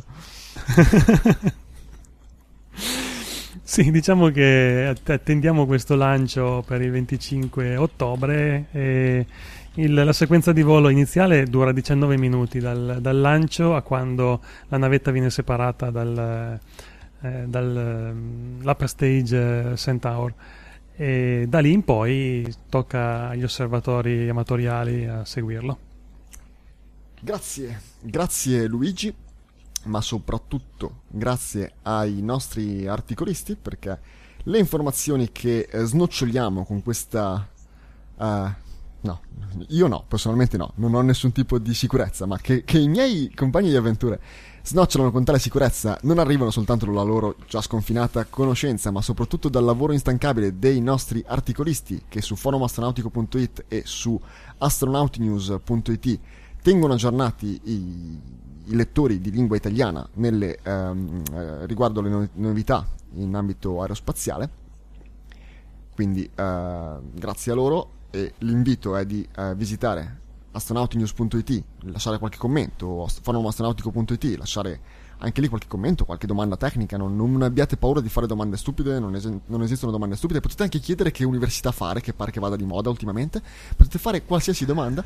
Sì, diciamo che attendiamo questo lancio per il venticinque ottobre e il, la sequenza di volo iniziale dura diciannove minuti dal, dal lancio a quando la navetta viene separata dal, eh, dall'upper stage Centaur, e da lì in poi tocca agli osservatori amatoriali a seguirlo. Grazie, grazie Luigi, ma soprattutto grazie ai nostri articolisti, perché le informazioni che eh, snoccioliamo con questa... Uh, no, io no, personalmente no, non ho nessun tipo di sicurezza, ma che, che i miei compagni di avventure snocciolano con tale sicurezza non arrivano soltanto dalla loro già sconfinata conoscenza, ma soprattutto dal lavoro instancabile dei nostri articolisti, che su forum astronautico punto it e su astronautinews punto it tengono aggiornati i, i lettori di lingua italiana nelle, ehm, eh, riguardo le no- novità in ambito aerospaziale. Quindi eh, grazie a loro, e l'invito è di eh, visitare astronautinews punto it, lasciare qualche commento, o forum astronautico punto it, lasciare anche lì qualche commento, qualche domanda tecnica. Non, non abbiate paura di fare domande stupide, non, es- non esistono domande stupide. Potete anche chiedere che università fare, che pare che vada di moda ultimamente. Potete fare qualsiasi domanda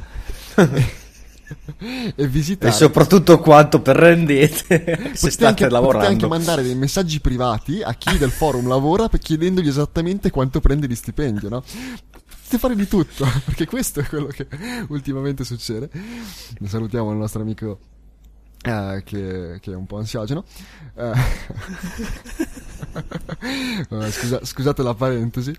e, e visitare, e soprattutto quanto perrendete se potete state anche, lavorando. potete anche mandare dei messaggi privati a chi del forum lavora, per chiedendogli esattamente quanto prende di stipendio, no? Potete fare di tutto, perché questo è quello che ultimamente succede. Ne salutiamo il nostro amico eh, che, che è un po' ansiogeno. Eh, scusa, scusate la parentesi.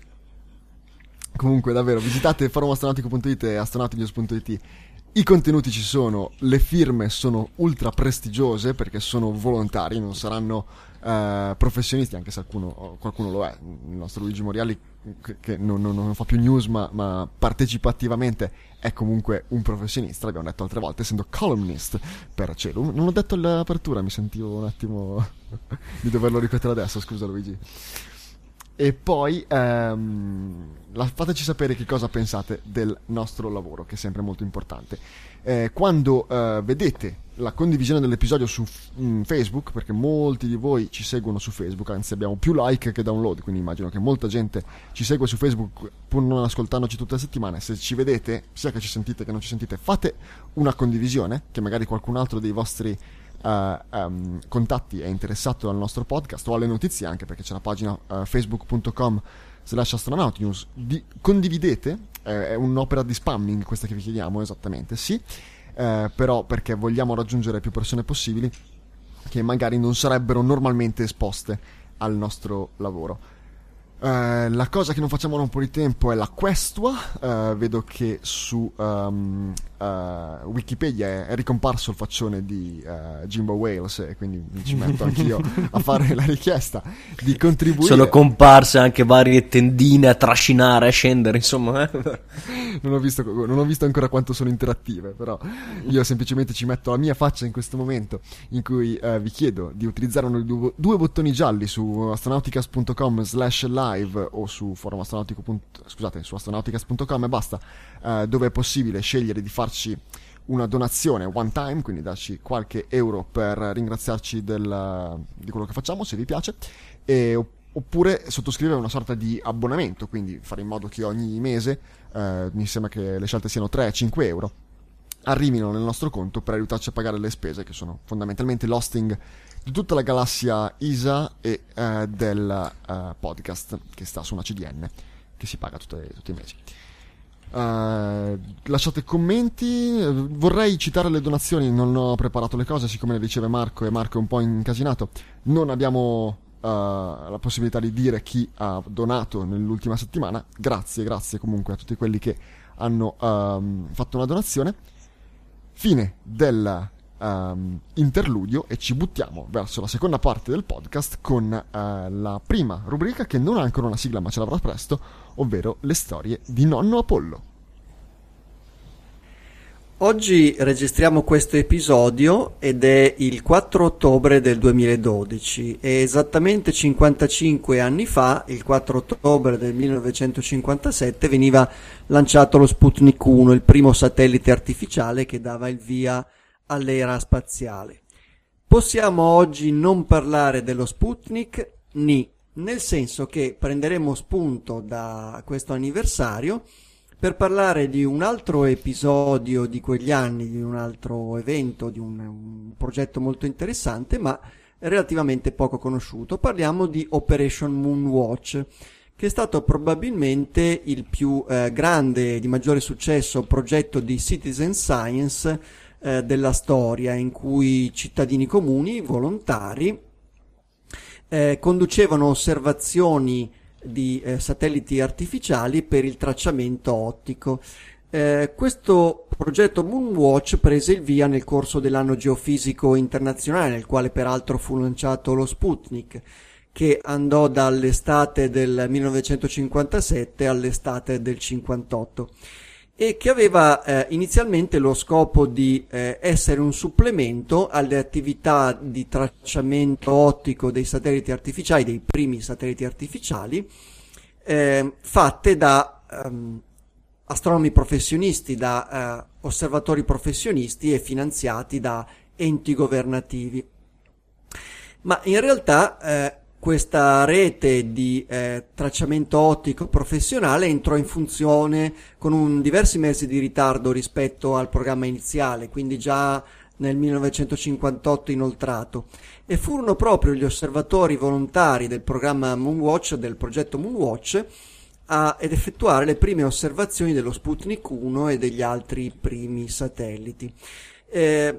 Comunque davvero, visitate forum astronautico punto it e astronautinews punto it. I contenuti ci sono, le firme sono ultra prestigiose perché sono volontari, non saranno uh, professionisti, anche se alcuno, qualcuno lo è. Il nostro Luigi Morielli, che, che non, non, non fa più news ma, ma partecipa attivamente, è comunque un professionista, l'abbiamo detto altre volte, essendo columnist per Cielo. Non ho detto l'apertura, mi sentivo un attimo di doverlo ripetere adesso, scusa Luigi. E poi ehm, la, fateci sapere che cosa pensate del nostro lavoro, che è sempre molto importante. Eh, quando eh, vedete la condivisione dell'episodio su mh, Facebook, perché molti di voi ci seguono su Facebook, anzi abbiamo più like che download, quindi immagino che molta gente ci segue su Facebook pur non ascoltandoci tutte le settimane. Se ci vedete, sia che ci sentite che non ci sentite, fate una condivisione, che magari qualcun altro dei vostri Uh, um, contatti è interessato al nostro podcast o alle notizie, anche perché c'è la pagina uh, facebook punto com slash astronautinews. Di- condividete, eh, è un'opera di spamming questa che vi chiediamo, esattamente, sì, eh, però perché vogliamo raggiungere più persone possibili che magari non sarebbero normalmente esposte al nostro lavoro. Uh, la cosa che non facciamo da un po' di tempo è la Questua. Uh, vedo che su um, uh, Wikipedia è, è ricomparso il faccione di uh, Jimbo Wales, e quindi mi ci metto anch'io a fare la richiesta di contribuire. Sono comparse anche varie tendine a trascinare, a scendere, insomma. non, ho visto, non ho visto ancora quanto sono interattive, però io semplicemente ci metto la mia faccia in questo momento, in cui uh, vi chiedo di utilizzare uno due, due bottoni gialli su astronauticas punto com slash live o su forum astronautico. Scusate, su astronauticas punto com, e basta, uh, dove è possibile scegliere di farci una donazione one time, quindi darci qualche euro per ringraziarci del, di quello che facciamo, se vi piace, e oppure sottoscrivere una sorta di abbonamento, quindi fare in modo che ogni mese, eh, mi sembra che le scelte siano tre cinque euro, arrivino nel nostro conto per aiutarci a pagare le spese, che sono fondamentalmente l'hosting di tutta la galassia I S A e eh, del eh, podcast che sta su una C D N, che si paga tutte, tutti i mesi. Uh, lasciate commenti. Vorrei citare le donazioni, non ho preparato le cose, siccome le riceve Marco e Marco è un po' incasinato, non abbiamo uh, la possibilità di dire chi ha donato nell'ultima settimana. Grazie, grazie comunque a tutti quelli che hanno um, fatto una donazione. Fine del um, interludio e ci buttiamo verso la seconda parte del podcast con uh, la prima rubrica, che non ha ancora una sigla ma ce l'avrà presto, ovvero le storie di nonno Apollo. Oggi registriamo questo episodio ed è il quattro ottobre del duemiladodici e esattamente cinquantacinque anni fa, il quattro ottobre del millenovecentocinquantasette, veniva lanciato lo Sputnik uno, il primo satellite artificiale che dava il via all'era spaziale. Possiamo oggi non parlare dello Sputnik, ni, nel senso che prenderemo spunto da questo anniversario per parlare di un altro episodio di quegli anni, di un altro evento, di un, un progetto molto interessante ma relativamente poco conosciuto. Parliamo di Operation Moonwatch, che è stato probabilmente il più eh, grande e di maggiore successo progetto di citizen science eh, della storia, in cui cittadini comuni, volontari, Eh, conducevano osservazioni di eh, satelliti artificiali per il tracciamento ottico. Eh, questo progetto Moonwatch prese il via nel corso dell'anno geofisico internazionale, nel quale peraltro fu lanciato lo Sputnik, che andò dall'estate del millenovecentocinquantasette all'estate del cinquantotto, e che aveva eh, inizialmente lo scopo di eh, essere un supplemento alle attività di tracciamento ottico dei satelliti artificiali, dei primi satelliti artificiali, eh, fatte da ehm, astronomi professionisti, da eh, osservatori professionisti e finanziati da enti governativi. Ma in realtà eh, questa rete di eh, tracciamento ottico professionale entrò in funzione con un diversi mesi di ritardo rispetto al programma iniziale, quindi già nel millenovecentocinquantotto inoltrato, e furono proprio gli osservatori volontari del programma Moonwatch, del progetto Moonwatch, a, ed effettuare le prime osservazioni dello Sputnik uno e degli altri primi satelliti. Eh,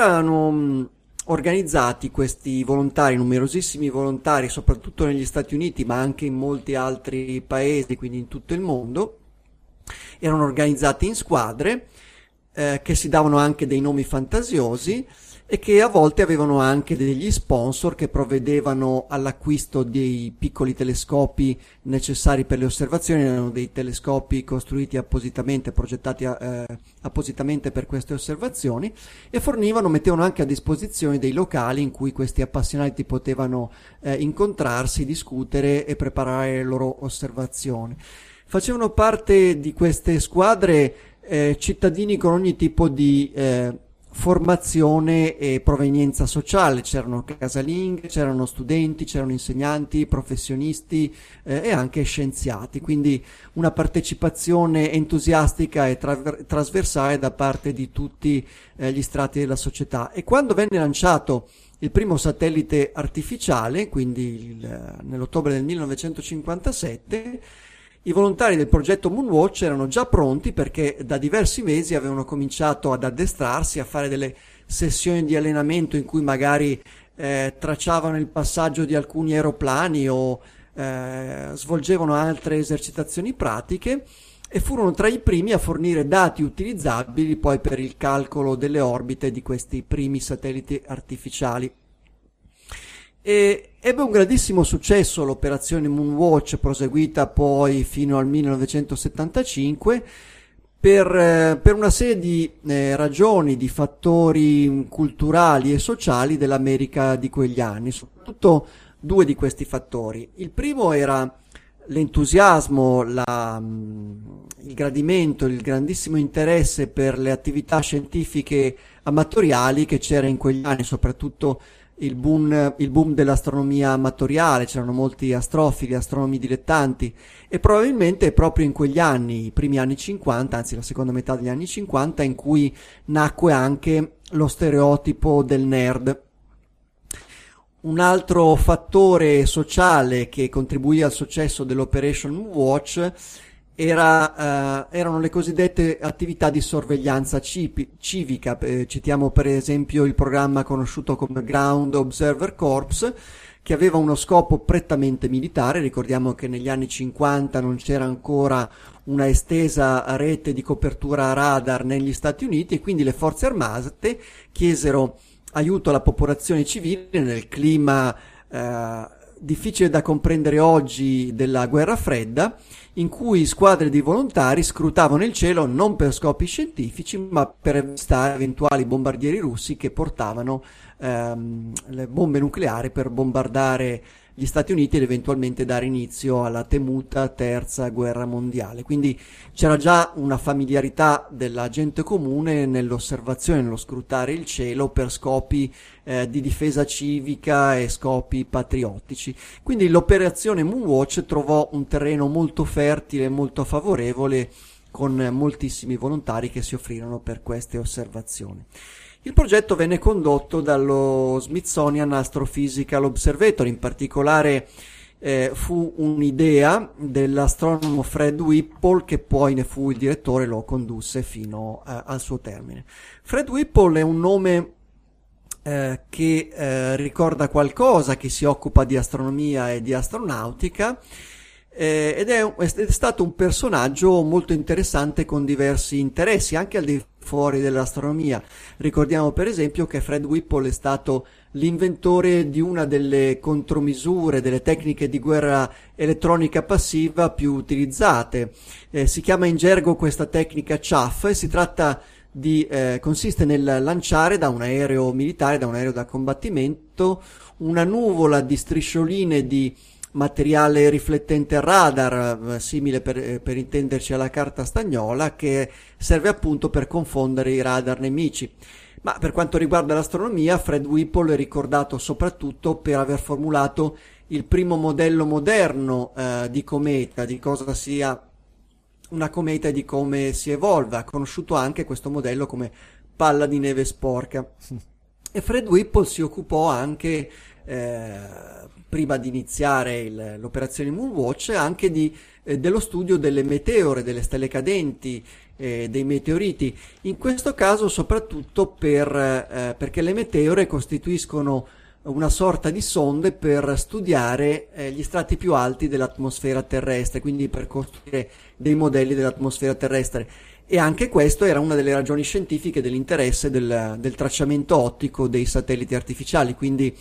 erano organizzati questi volontari, numerosissimi volontari, soprattutto negli Stati Uniti, ma anche in molti altri paesi, quindi in tutto il mondo. Erano organizzati in squadre eh, che si davano anche dei nomi fantasiosi e che a volte avevano anche degli sponsor che provvedevano all'acquisto dei piccoli telescopi necessari per le osservazioni. Erano dei telescopi costruiti appositamente, progettati eh, appositamente per queste osservazioni, e fornivano, mettevano anche a disposizione dei locali in cui questi appassionati potevano eh, incontrarsi, discutere e preparare le loro osservazioni. Facevano parte di queste squadre eh, cittadini con ogni tipo di eh, formazione e provenienza sociale. C'erano casalinghe, c'erano studenti, c'erano insegnanti, professionisti eh, e anche scienziati, quindi una partecipazione entusiastica e tra- trasversale da parte di tutti eh, gli strati della società. E quando venne lanciato il primo satellite artificiale, quindi il, nell'ottobre del millenovecentocinquantasette, i volontari del progetto Moonwatch erano già pronti, perché da diversi mesi avevano cominciato ad addestrarsi, a fare delle sessioni di allenamento in cui magari eh, tracciavano il passaggio di alcuni aeroplani o eh, svolgevano altre esercitazioni pratiche, e furono tra i primi a fornire dati utilizzabili poi per il calcolo delle orbite di questi primi satelliti artificiali. E ebbe un grandissimo successo l'operazione Moonwatch, proseguita poi fino al millenovecentosettantacinque per, eh, per una serie di eh, ragioni, di fattori culturali e sociali dell'America di quegli anni, soprattutto due di questi fattori. Il primo era l'entusiasmo, la, il gradimento, il grandissimo interesse per le attività scientifiche amatoriali che c'era in quegli anni, soprattutto il boom, il boom dell'astronomia amatoriale, c'erano molti astrofili, astronomi dilettanti, e probabilmente è proprio in quegli anni, i primi anni cinquanta, anzi la seconda metà degli anni cinquanta, in cui nacque anche lo stereotipo del nerd. Un altro fattore sociale che contribuì al successo dell'Operation Moonwatch era, eh, erano le cosiddette attività di sorveglianza cipi, civica. Eh, citiamo per esempio il programma conosciuto come Ground Observer Corps, che aveva uno scopo prettamente militare. Ricordiamo che negli anni cinquanta non c'era ancora una estesa rete di copertura radar negli Stati Uniti, e quindi le forze armate chiesero aiuto alla popolazione civile nel clima eh, difficile da comprendere oggi della guerra fredda, in cui squadre di volontari scrutavano il cielo non per scopi scientifici, ma per avvistare eventuali bombardieri russi che portavano ehm, le bombe nucleari per bombardare gli Stati Uniti ed eventualmente dare inizio alla temuta terza guerra mondiale. Quindi c'era già una familiarità della gente comune nell'osservazione, nello scrutare il cielo per scopi eh, di difesa civica e scopi patriottici. Quindi l'operazione Moonwatch trovò un terreno molto fertile, molto favorevole, con moltissimi volontari che si offrirono per queste osservazioni. Il progetto venne condotto dallo Smithsonian Astrophysical Observatory, in particolare eh, fu un'idea dell'astronomo Fred Whipple, che poi ne fu il direttore e lo condusse fino eh, al suo termine. Fred Whipple è un nome eh, che eh, ricorda qualcosa, che si occupa di astronomia e di astronautica, eh, ed è, è stato un personaggio molto interessante con diversi interessi, anche al di fuori dell'astronomia. Ricordiamo per esempio che Fred Whipple è stato l'inventore di una delle contromisure, delle tecniche di guerra elettronica passiva più utilizzate. Eh, si chiama in gergo questa tecnica C A F, e si tratta di eh, consiste nel lanciare da un aereo militare, da un aereo da combattimento, una nuvola di striscioline di materiale riflettente radar, eh, simile per, per intenderci alla carta stagnola, che serve appunto per confondere i radar nemici. Ma per quanto riguarda l'astronomia, Fred Whipple è ricordato soprattutto per aver formulato il primo modello moderno eh, di cometa, di cosa sia una cometa e di come si evolva. Ha conosciuto anche questo modello come palla di neve sporca. E Fred Whipple si occupò anche eh, prima di iniziare il, l'operazione Moonwatch, anche di, eh, dello studio delle meteore, delle stelle cadenti, eh, dei meteoriti. In questo caso soprattutto per, eh, perché le meteore costituiscono una sorta di sonde per studiare eh, gli strati più alti dell'atmosfera terrestre, quindi per costruire dei modelli dell'atmosfera terrestre. E anche questo era una delle ragioni scientifiche dell'interesse del, del tracciamento ottico dei satelliti artificiali, quindi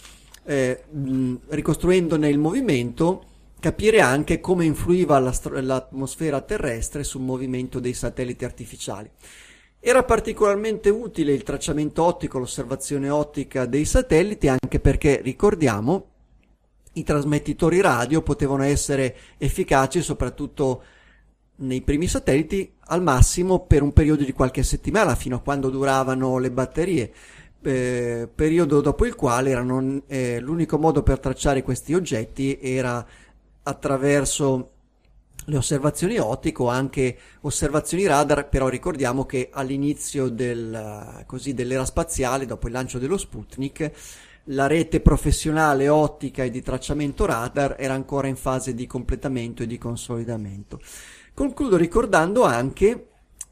Eh, mh, ricostruendone il movimento, capire anche come influiva l'atmosfera terrestre sul movimento dei satelliti artificiali. Era particolarmente utile il tracciamento ottico, l'osservazione ottica dei satelliti, anche perché, ricordiamo, i trasmettitori radio potevano essere efficaci soprattutto nei primi satelliti al massimo per un periodo di qualche settimana, fino a quando duravano le batterie. Eh, periodo dopo il quale erano, eh, l'unico modo per tracciare questi oggetti era attraverso le osservazioni ottiche o anche osservazioni radar. Però ricordiamo che all'inizio del, così, dell'era spaziale, dopo il lancio dello Sputnik, la rete professionale ottica e di tracciamento radar era ancora in fase di completamento e di consolidamento. Concludo ricordando anche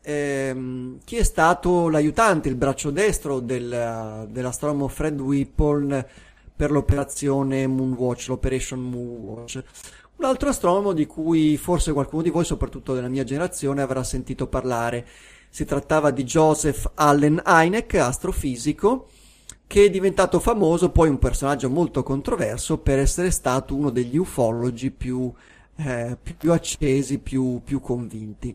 Ehm, chi è stato l'aiutante, il braccio destro del, dell'astronomo Fred Whipple per l'operazione Moonwatch, l'Operation Moonwatch. Un altro astronomo di cui forse qualcuno di voi, soprattutto della mia generazione, avrà sentito parlare. Si trattava di Joseph Allen Hynek, astrofisico, che è diventato famoso, poi un personaggio molto controverso, per essere stato uno degli ufologi più, eh, più accesi, più, più convinti.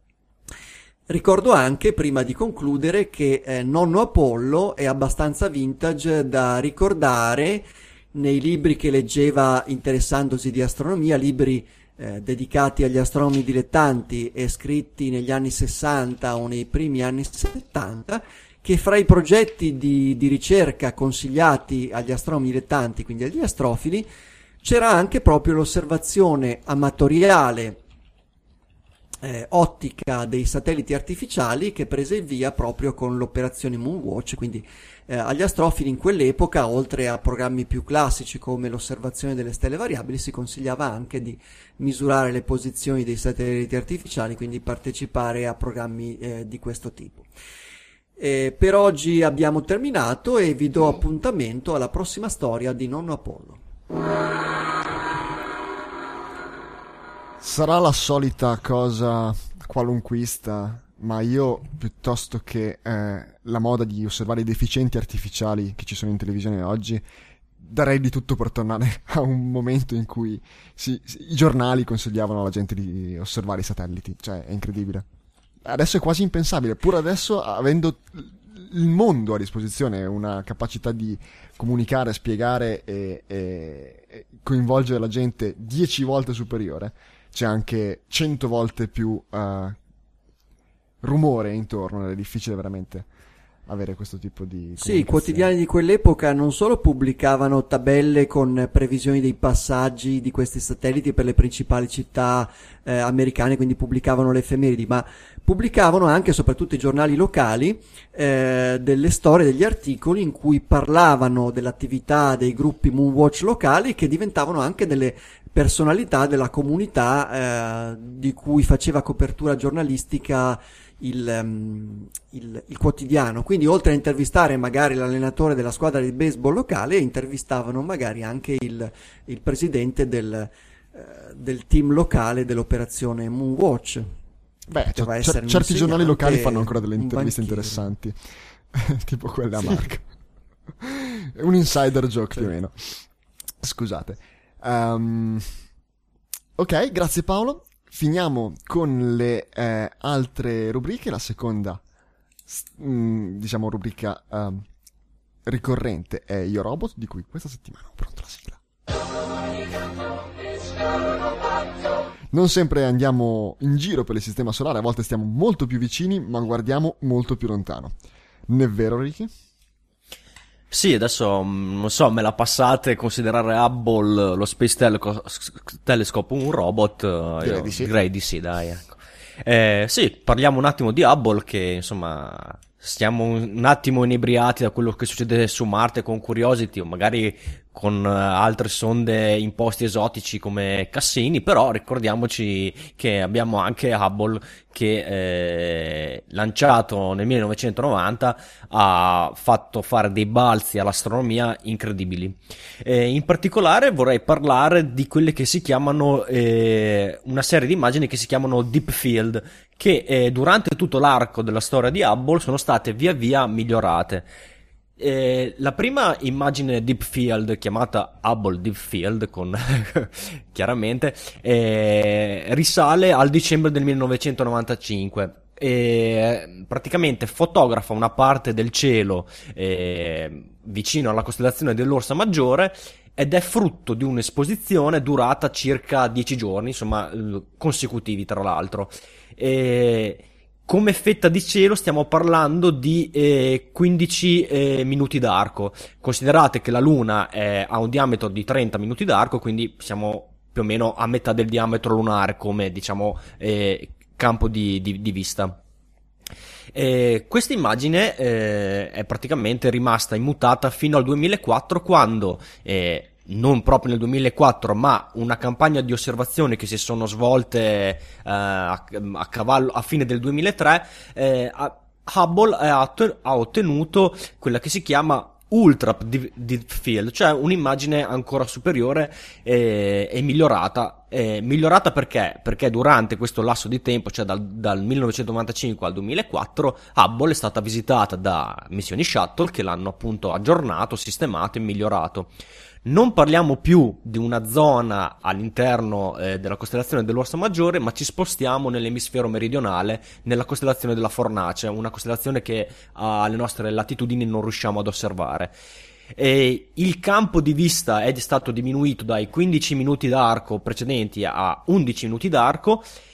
Ricordo anche, prima di concludere, che eh, Nonno Apollo è abbastanza vintage da ricordare nei libri che leggeva interessandosi di astronomia, libri eh, dedicati agli astronomi dilettanti e scritti negli anni sessanta o nei primi anni settanta, che fra i progetti di, di ricerca consigliati agli astronomi dilettanti, quindi agli astrofili, c'era anche proprio l'osservazione amatoriale eh, ottica dei satelliti artificiali, che prese il via proprio con l'operazione Moonwatch. Quindi eh, agli astrofili in quell'epoca, oltre a programmi più classici come l'osservazione delle stelle variabili, si consigliava anche di misurare le posizioni dei satelliti artificiali, quindi partecipare a programmi eh, di questo tipo. Eh, per oggi abbiamo terminato e vi do appuntamento alla prossima storia di Nonno Apollo. Sarà la solita cosa qualunquista, ma io, piuttosto che eh, la moda di osservare i deficienti artificiali che ci sono in televisione oggi, darei di tutto per tornare a un momento in cui si, si, i giornali consigliavano alla gente di osservare i satelliti. Cioè, è incredibile. Adesso è quasi impensabile, pur adesso avendo il mondo a disposizione, una capacità di comunicare, spiegare e, e, e coinvolgere la gente dieci volte superiore. C'è anche cento volte più uh, rumore intorno, ed è difficile veramente avere questo tipo di Sì, i quotidiani di quell'epoca non solo pubblicavano tabelle con previsioni dei passaggi di questi satelliti per le principali città eh, americane, quindi pubblicavano le effemeridi, ma pubblicavano anche, soprattutto i giornali locali, eh, delle storie, degli articoli in cui parlavano dell'attività dei gruppi Moonwatch locali, che diventavano anche delle personalità della comunità eh, di cui faceva copertura giornalistica il, um, il, il quotidiano. Quindi, oltre a intervistare magari l'allenatore della squadra di baseball locale, intervistavano magari anche il, il presidente del, uh, del team locale dell'operazione Moonwatch. Beh, c- c- certi giornali locali fanno ancora delle interviste interessanti, tipo quella a Marco. È un insider joke, sì, più o meno. Scusate. Um, ok, grazie Paolo. Finiamo con le eh, altre rubriche. La seconda, mh, diciamo, rubrica um, ricorrente è Io Robot, di cui questa settimana ho pronto la sigla. Non sempre andiamo in giro per il sistema solare, a volte stiamo molto più vicini, ma guardiamo molto più lontano. Non è vero, Ricky? Sì, adesso non so, me la passate considerare Hubble, lo Space Teleco- Telescope, un robot? Direi Io di sì. Direi di sì, dai, ecco. Eh, sì, parliamo un attimo di Hubble, che insomma stiamo un attimo inebriati da quello che succede su Marte con Curiosity, o magari con uh, altre sonde in posti esotici come Cassini, però ricordiamoci che abbiamo anche Hubble che eh, lanciato nel millenovecentonovanta ha fatto fare dei balzi all'astronomia incredibili. Eh, in particolare vorrei parlare di quelle che si chiamano eh, una serie di immagini che si chiamano Deep Field, che eh, durante tutto l'arco della storia di Hubble sono state via via migliorate. Eh, la prima immagine Deep Field, chiamata Hubble Deep Field, con chiaramente, eh, risale al dicembre del millenovecentonovantacinque. E praticamente fotografa una parte del cielo eh, vicino alla costellazione dell'Orsa Maggiore, ed è frutto di un'esposizione durata circa dieci giorni, insomma, consecutivi tra l'altro. E come fetta di cielo stiamo parlando di eh, quindici eh, minuti d'arco. Considerate che la Luna è, ha un diametro di trenta minuti d'arco, quindi siamo più o meno a metà del diametro lunare come, diciamo, eh, campo di, di, di vista. Eh, questa immagine eh, è praticamente rimasta immutata fino al duemilaquattro, quando eh, non proprio nel duemilaquattro, ma una campagna di osservazioni che si sono svolte eh, a, a cavallo a fine del duemilatré, eh, Hubble ha, ha ottenuto quella che si chiama Ultra Deep Field, cioè un'immagine ancora superiore e, e migliorata. E migliorata perché? Perché durante questo lasso di tempo, cioè dal, dal millenovecentonovantacinque al duemilaquattro, Hubble è stata visitata da missioni shuttle che l'hanno appunto aggiornato, sistemato e migliorato. Non parliamo più di una zona all'interno eh, della costellazione dell'Orsa Maggiore, ma ci spostiamo nell'emisfero meridionale, nella costellazione della Fornace, una costellazione che alle nostre latitudini non riusciamo ad osservare. E il campo di vista è stato diminuito dai quindici minuti d'arco precedenti a undici minuti d'arco,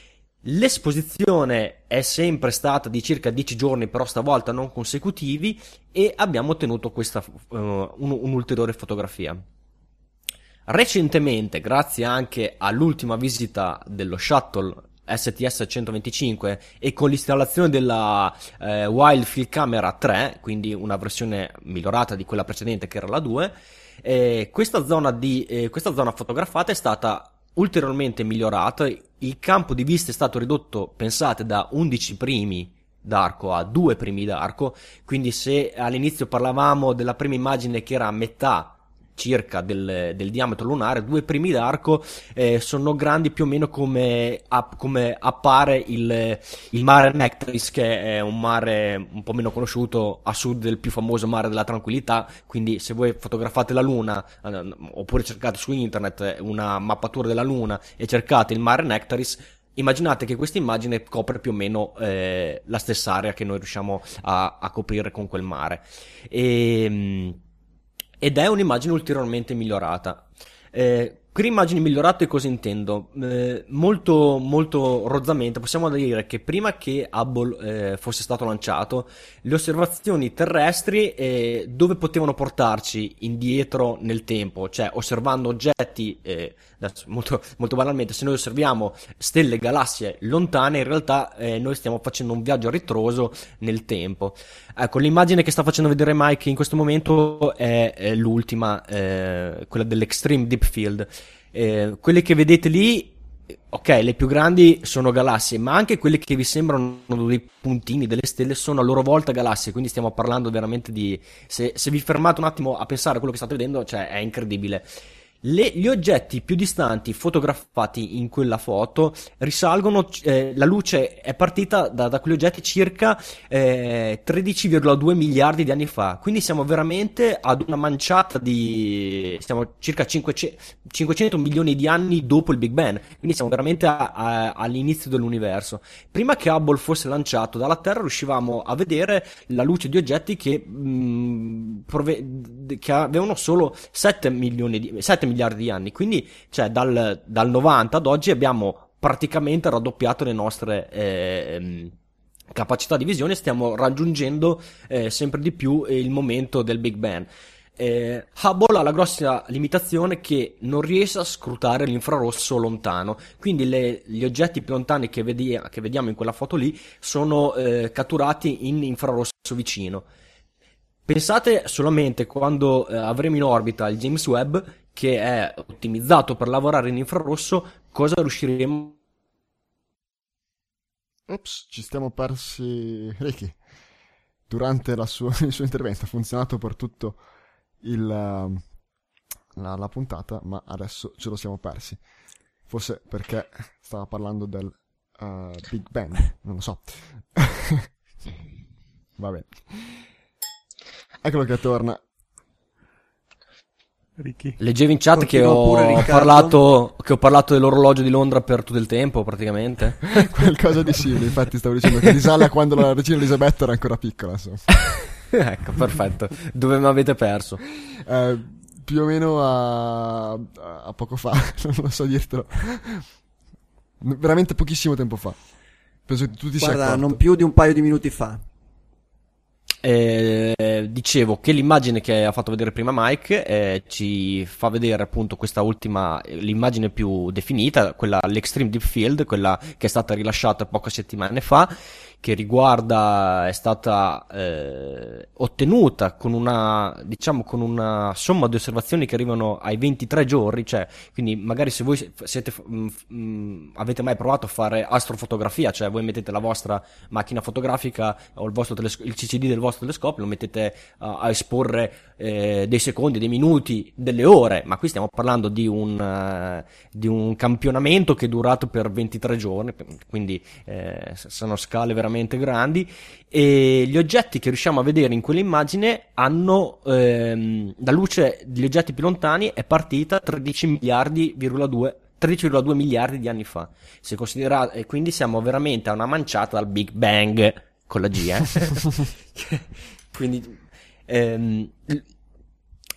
L'esposizione è sempre stata di circa dieci giorni, però stavolta non consecutivi, e abbiamo ottenuto questa uh, un, un'ulteriore fotografia. Recentemente, grazie anche all'ultima visita dello shuttle S T S centoventicinque e con l'installazione della eh, Wild Field Camera tre, quindi una versione migliorata di quella precedente che era la due, eh, questa zona di eh, questa zona fotografata è stata ulteriormente migliorata. Il campo di vista è stato ridotto, pensate, da undici primi d'arco a due primi d'arco, quindi se all'inizio parlavamo della prima immagine che era a metà circa del, del diametro lunare, due primi d'arco eh, sono grandi più o meno come, app, come appare il, il mare Nectaris, che è un mare un po' meno conosciuto a sud del più famoso mare della tranquillità. Quindi se voi fotografate la luna eh, oppure cercate su internet una mappatura della luna e cercate il mare Nectaris, immaginate che questa immagine copre più o meno eh, la stessa area che noi riusciamo a, a coprire con quel mare, e ed è un'immagine ulteriormente migliorata. Eh, per immagini migliorate cosa intendo? Eh, molto molto rozzamente possiamo dire che prima che Hubble eh, fosse stato lanciato, le osservazioni terrestri eh, dove potevano portarci indietro nel tempo, cioè osservando oggetti, eh, molto, molto banalmente, se noi osserviamo stelle, galassie lontane, in realtà eh, noi stiamo facendo un viaggio a ritroso nel tempo. Ecco, l'immagine che sta facendo vedere Mike in questo momento è, è l'ultima, eh, quella dell'Extreme Deep Field. Eh, quelle che vedete lì, ok, le più grandi sono galassie, ma anche quelle che vi sembrano dei puntini, delle stelle, sono a loro volta galassie, quindi stiamo parlando veramente di... Se, se vi fermate un attimo a pensare a quello che state vedendo, cioè è incredibile. Le, gli oggetti più distanti fotografati in quella foto risalgono, eh, la luce è partita da, da quegli oggetti circa eh, tredici virgola due miliardi di anni fa, quindi siamo veramente ad una manciata di, siamo circa cinquecento, cinquecento milioni di anni dopo il Big Bang, quindi siamo veramente a, a, all'inizio dell'universo. Prima che Hubble fosse lanciato dalla Terra riuscivamo a vedere la luce di oggetti che, mh, prove- che avevano solo sette milioni di sette miliardi di anni, quindi cioè dal, dal novanta ad oggi abbiamo praticamente raddoppiato le nostre eh, capacità di visione, stiamo raggiungendo eh, sempre di più il momento del Big Bang. eh, Hubble ha la grossa limitazione che non riesce a scrutare l'infrarosso lontano, quindi le, gli oggetti più lontani che, vedi, che vediamo in quella foto lì sono eh, catturati in infrarosso vicino. Pensate solamente quando eh, avremo in orbita il James Webb, che è ottimizzato per lavorare in infrarosso, cosa riusciremo... Ops, ci stiamo persi Ricky. Durante la sua, il suo intervento ha funzionato per tutto il, la, la puntata, ma adesso ce lo siamo persi. Forse perché stava parlando del uh, Big Bang, non lo so. Va bene. Eccolo che torna. Ricky. Leggevi in chat che Continua pure ho, Riccardo. parlato, che ho parlato dell'orologio di Londra per tutto il tempo, praticamente. Qualcosa di simile, infatti stavo dicendo che risale a quando la regina Elisabetta era ancora piccola, insomma. Ecco, perfetto. Dove mi avete perso? Eh, più o meno a, a poco fa, non lo so dirtelo. Veramente pochissimo tempo fa. Penso che tu ti sia Guarda, accorto. non più di un paio di minuti fa. Eh, dicevo che l'immagine che ha fatto vedere prima Mike eh, ci fa vedere appunto questa ultima, l'immagine più definita, quella l'Extreme Deep Field, quella che è stata rilasciata poche settimane fa, che riguarda, è stata eh, ottenuta con una, diciamo, con una somma di osservazioni che arrivano ai ventitré giorni, cioè, quindi magari se voi siete, mh, mh, avete mai provato a fare astrofotografia, cioè voi mettete la vostra macchina fotografica o il vostro teles- il C C D del vostro telescopio, lo mettete uh, a esporre eh, dei secondi, dei minuti, delle ore, ma qui stiamo parlando di un, uh, di un campionamento che è durato per ventitré giorni, quindi eh, sono scale veramente grandi, e gli oggetti che riusciamo a vedere in quell'immagine hanno ehm, la luce degli oggetti più lontani è partita tredici miliardi virgola due tredici virgola due miliardi di anni fa, se considerate, e quindi siamo veramente a una manciata dal Big Bang con la G, eh? Quindi ehm,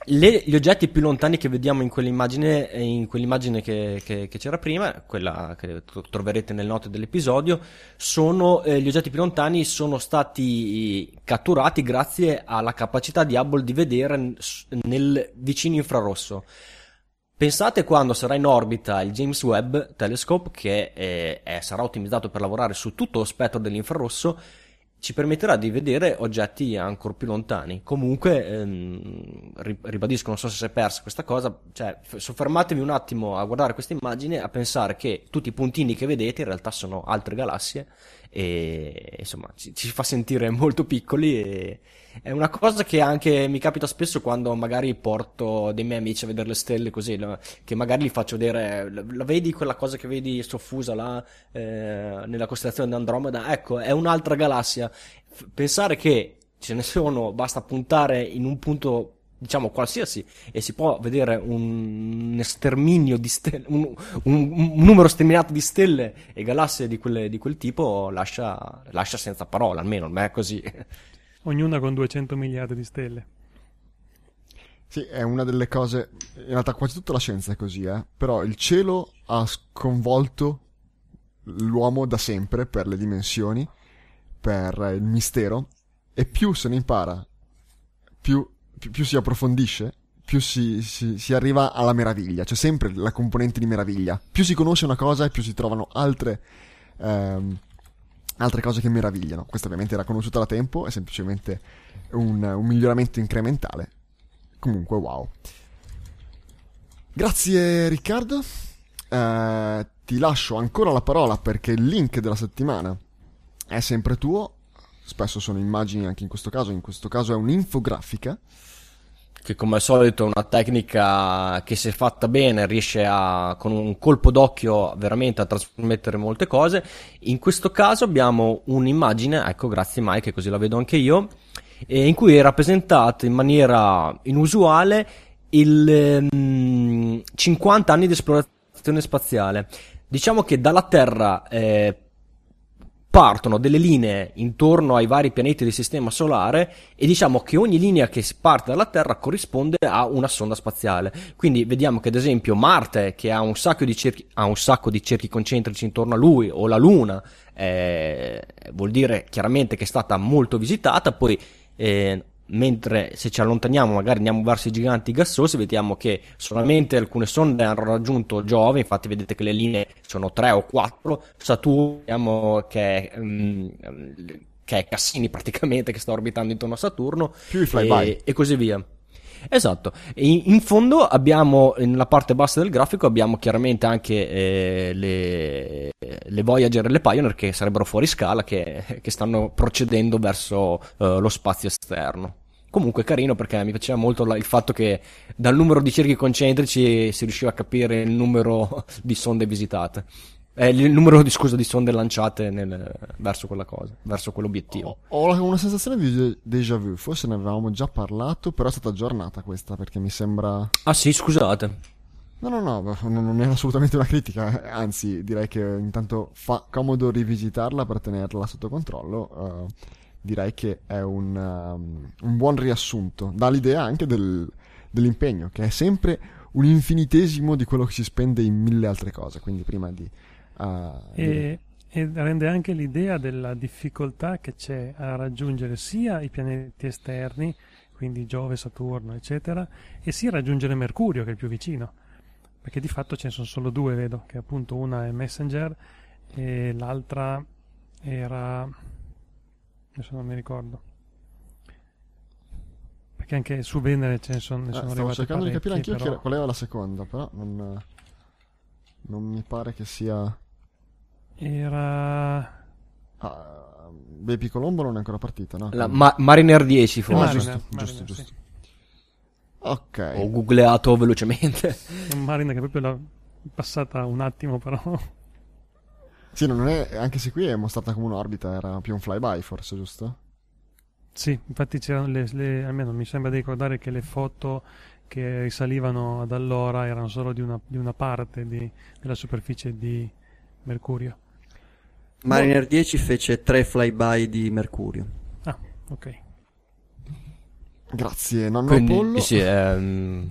Le, gli oggetti più lontani che vediamo in quell'immagine, in quell'immagine che, che, che c'era prima, quella che troverete nelle note dell'episodio, sono eh, gli oggetti più lontani sono stati catturati grazie alla capacità di Hubble di vedere nel vicino infrarosso. Pensate quando sarà in orbita il James Webb Telescope, che è, è, sarà ottimizzato per lavorare su tutto lo spettro dell'infrarosso, ci permetterà di vedere oggetti ancora più lontani. Comunque, ehm, ribadisco, non so se si è persa questa cosa, cioè soffermatevi un attimo a guardare questa immagine, a pensare che tutti i puntini che vedete in realtà sono altre galassie, e insomma ci, ci fa sentire molto piccoli, e è una cosa che anche mi capita spesso quando magari porto dei miei amici a vedere le stelle così, che magari li faccio vedere, la vedi quella cosa che vedi soffusa là eh, nella costellazione di Andromeda, ecco, è un'altra galassia. Pensare che ce ne sono, basta puntare in un punto diciamo qualsiasi e si può vedere un sterminio di stelle, un, un, un numero sterminato di stelle e galassie di, quelle, di quel tipo, lascia, lascia senza parole, almeno a me è così. Ognuna con duecento miliardi di stelle. Sì, è una delle cose, in realtà quasi tutta la scienza è così, eh? Però il cielo ha sconvolto l'uomo da sempre per le dimensioni, per il mistero, e più se ne impara, più, più, più si approfondisce, più si, si, si arriva alla meraviglia. C'è sempre la componente di meraviglia. Più si conosce una cosa e più si trovano altre... Ehm, altre cose che meravigliano. Questa ovviamente era conosciuta da tempo, è semplicemente un, un miglioramento incrementale. Comunque wow. Grazie Riccardo, eh, ti lascio ancora la parola perché il link della settimana è sempre tuo. Spesso sono immagini anche in questo caso, in questo caso è un'infografica che come al solito è una tecnica che, se fatta bene, riesce a, con un colpo d'occhio, veramente a trasmettere molte cose. In questo caso abbiamo un'immagine, ecco, grazie Mike, così la vedo anche io, in cui è rappresentato in maniera inusuale il um, cinquanta anni di esplorazione spaziale. Diciamo che dalla Terra eh, partono delle linee intorno ai vari pianeti del sistema solare, e diciamo che ogni linea che parte dalla Terra corrisponde a una sonda spaziale. Quindi vediamo che ad esempio Marte, che ha un sacco di cerchi, ha un sacco di cerchi concentrici intorno a lui, o la Luna, eh, vuol dire chiaramente che è stata molto visitata. Poi eh, mentre se ci allontaniamo magari andiamo verso i giganti gassosi, vediamo che solamente alcune sonde hanno raggiunto Giove, infatti vedete che le linee sono tre o quattro. Saturno, vediamo che è, um, che è Cassini praticamente, che sta orbitando intorno a Saturno, più i flyby e, e così via. Esatto. In, in fondo abbiamo, nella parte bassa del grafico, abbiamo chiaramente anche eh, le, le Voyager e le Pioneer, che sarebbero fuori scala, che, che stanno procedendo verso uh, lo spazio esterno. Comunque carino, perché mi piaceva molto la, il fatto che dal numero di cerchi concentrici si riusciva a capire il numero di sonde visitate. Eh, il numero di, scusa, di sonde lanciate nel, verso quella cosa, verso quell'obiettivo. Ho, ho una sensazione di déjà vu, forse ne avevamo già parlato, però è stata aggiornata questa, perché mi sembra... Ah sì, scusate. No, no, no, non era assolutamente una critica, anzi direi che intanto fa comodo rivisitarla per tenerla sotto controllo. Uh, direi che è un, um, un buon riassunto, dà l'idea anche del, dell'impegno, che è sempre un infinitesimo di quello che si spende in mille altre cose, quindi prima di... Uh, e, e rende anche l'idea della difficoltà che c'è a raggiungere sia i pianeti esterni, quindi Giove, Saturno, eccetera, e sia raggiungere Mercurio, che è il più vicino, perché di fatto ce ne sono solo due, vedo, che appunto una è Messenger e l'altra era, adesso non mi ricordo, perché anche su Venere ce ne sono, ne sono eh, stavo cercando di capire anch'io però... che, qual era la seconda, però non, non mi pare che sia... Era... Ah, Baby Colombo non è ancora partita, no? La Ma- Mariner dieci forse. Ah, Mariner, giusto, Mariner, giusto, giusto. sì. Ok. Ho googleato velocemente. Un Mariner che proprio l'ha passata un attimo, però... Sì, non è, anche se qui è mostrata come un'orbita, era più un flyby forse, giusto? Sì, infatti c'erano le, le, almeno mi sembra di ricordare che le foto che risalivano ad allora erano solo di una, di una parte di, della superficie di Mercurio. Mariner dieci fece tre flyby di Mercurio. Ah, ok. Grazie, nonno Quindi, Apollo. sì, ehm,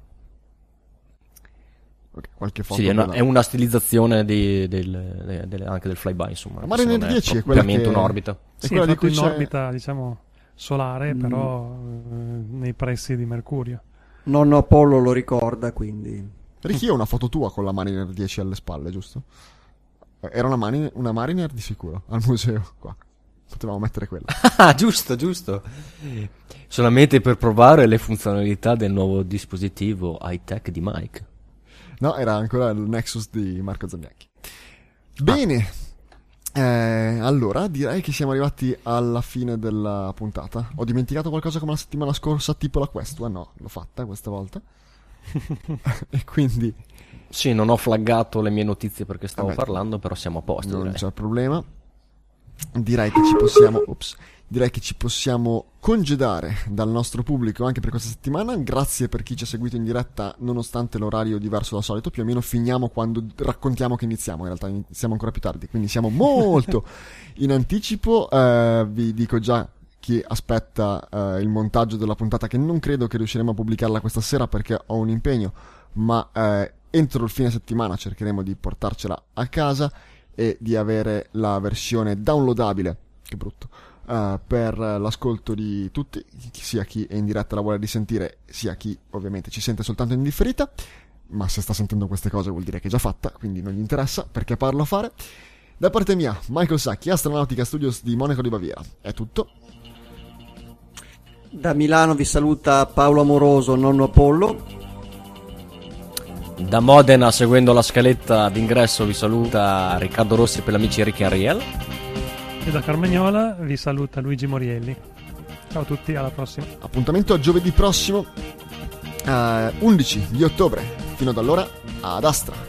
Okay, qualche foto. sì, è, una, della- è una stilizzazione di- del, de- del- anche del flyby, insomma. La Mariner non dieci è quella propriamente che- un'orbita. è Sì, quella è di fatto cui in c'è- orbita, diciamo, solare, Mm. però eh, nei pressi di Mercurio. Nonno Apollo lo ricorda, quindi... Ricky, ho una foto tua con la Mariner dieci alle spalle, giusto? Eh, Era una, mani- una Mariner di sicuro, al museo, qua. Potevamo mettere quella. Ah, giusto, giusto. Solamente per provare le funzionalità del nuovo dispositivo high-tech di Mike. No, era ancora il Nexus di Marco Zagnacchi. Bene. Eh, allora, direi che siamo arrivati alla fine della puntata. Ho dimenticato qualcosa come la settimana scorsa, tipo la Quest One? No, l'ho fatta questa volta. E quindi Sì, non ho flaggato le mie notizie perché stavo Vabbè, parlando, però siamo a posto. non direi. c'è problema. Direi che ci possiamo ops, direi che ci possiamo congedare dal nostro pubblico anche per questa settimana. Grazie per chi ci ha seguito in diretta nonostante l'orario diverso dal solito. Più o meno finiamo quando raccontiamo che iniziamo. In realtà iniziamo ancora più tardi, quindi siamo molto in anticipo. Eh, vi dico già chi aspetta eh, il montaggio della puntata, che non credo che riusciremo a pubblicarla questa sera perché ho un impegno, ma eh, entro il fine settimana cercheremo di portarcela a casa e di avere la versione downloadabile, che brutto, uh, per l'ascolto di tutti, sia chi è in diretta la vuole risentire, sia chi ovviamente ci sente soltanto in differita, ma se sta sentendo queste cose vuol dire che è già fatta, quindi non gli interessa perché parlo a fare. Da parte mia, Michael Sacchi, Astronautica Studios di Monaco di Baviera. È tutto. Da Milano vi saluta Paolo Amoroso, nonno Apollo. Da Modena, seguendo la scaletta d'ingresso, vi saluta Riccardo Rossi per l'amici Ricky Ariel. E da Carmagnola vi saluta Luigi Morielli. Ciao a tutti, alla prossima. Appuntamento a giovedì prossimo, uh, undici di ottobre. Fino ad allora, ad Astra.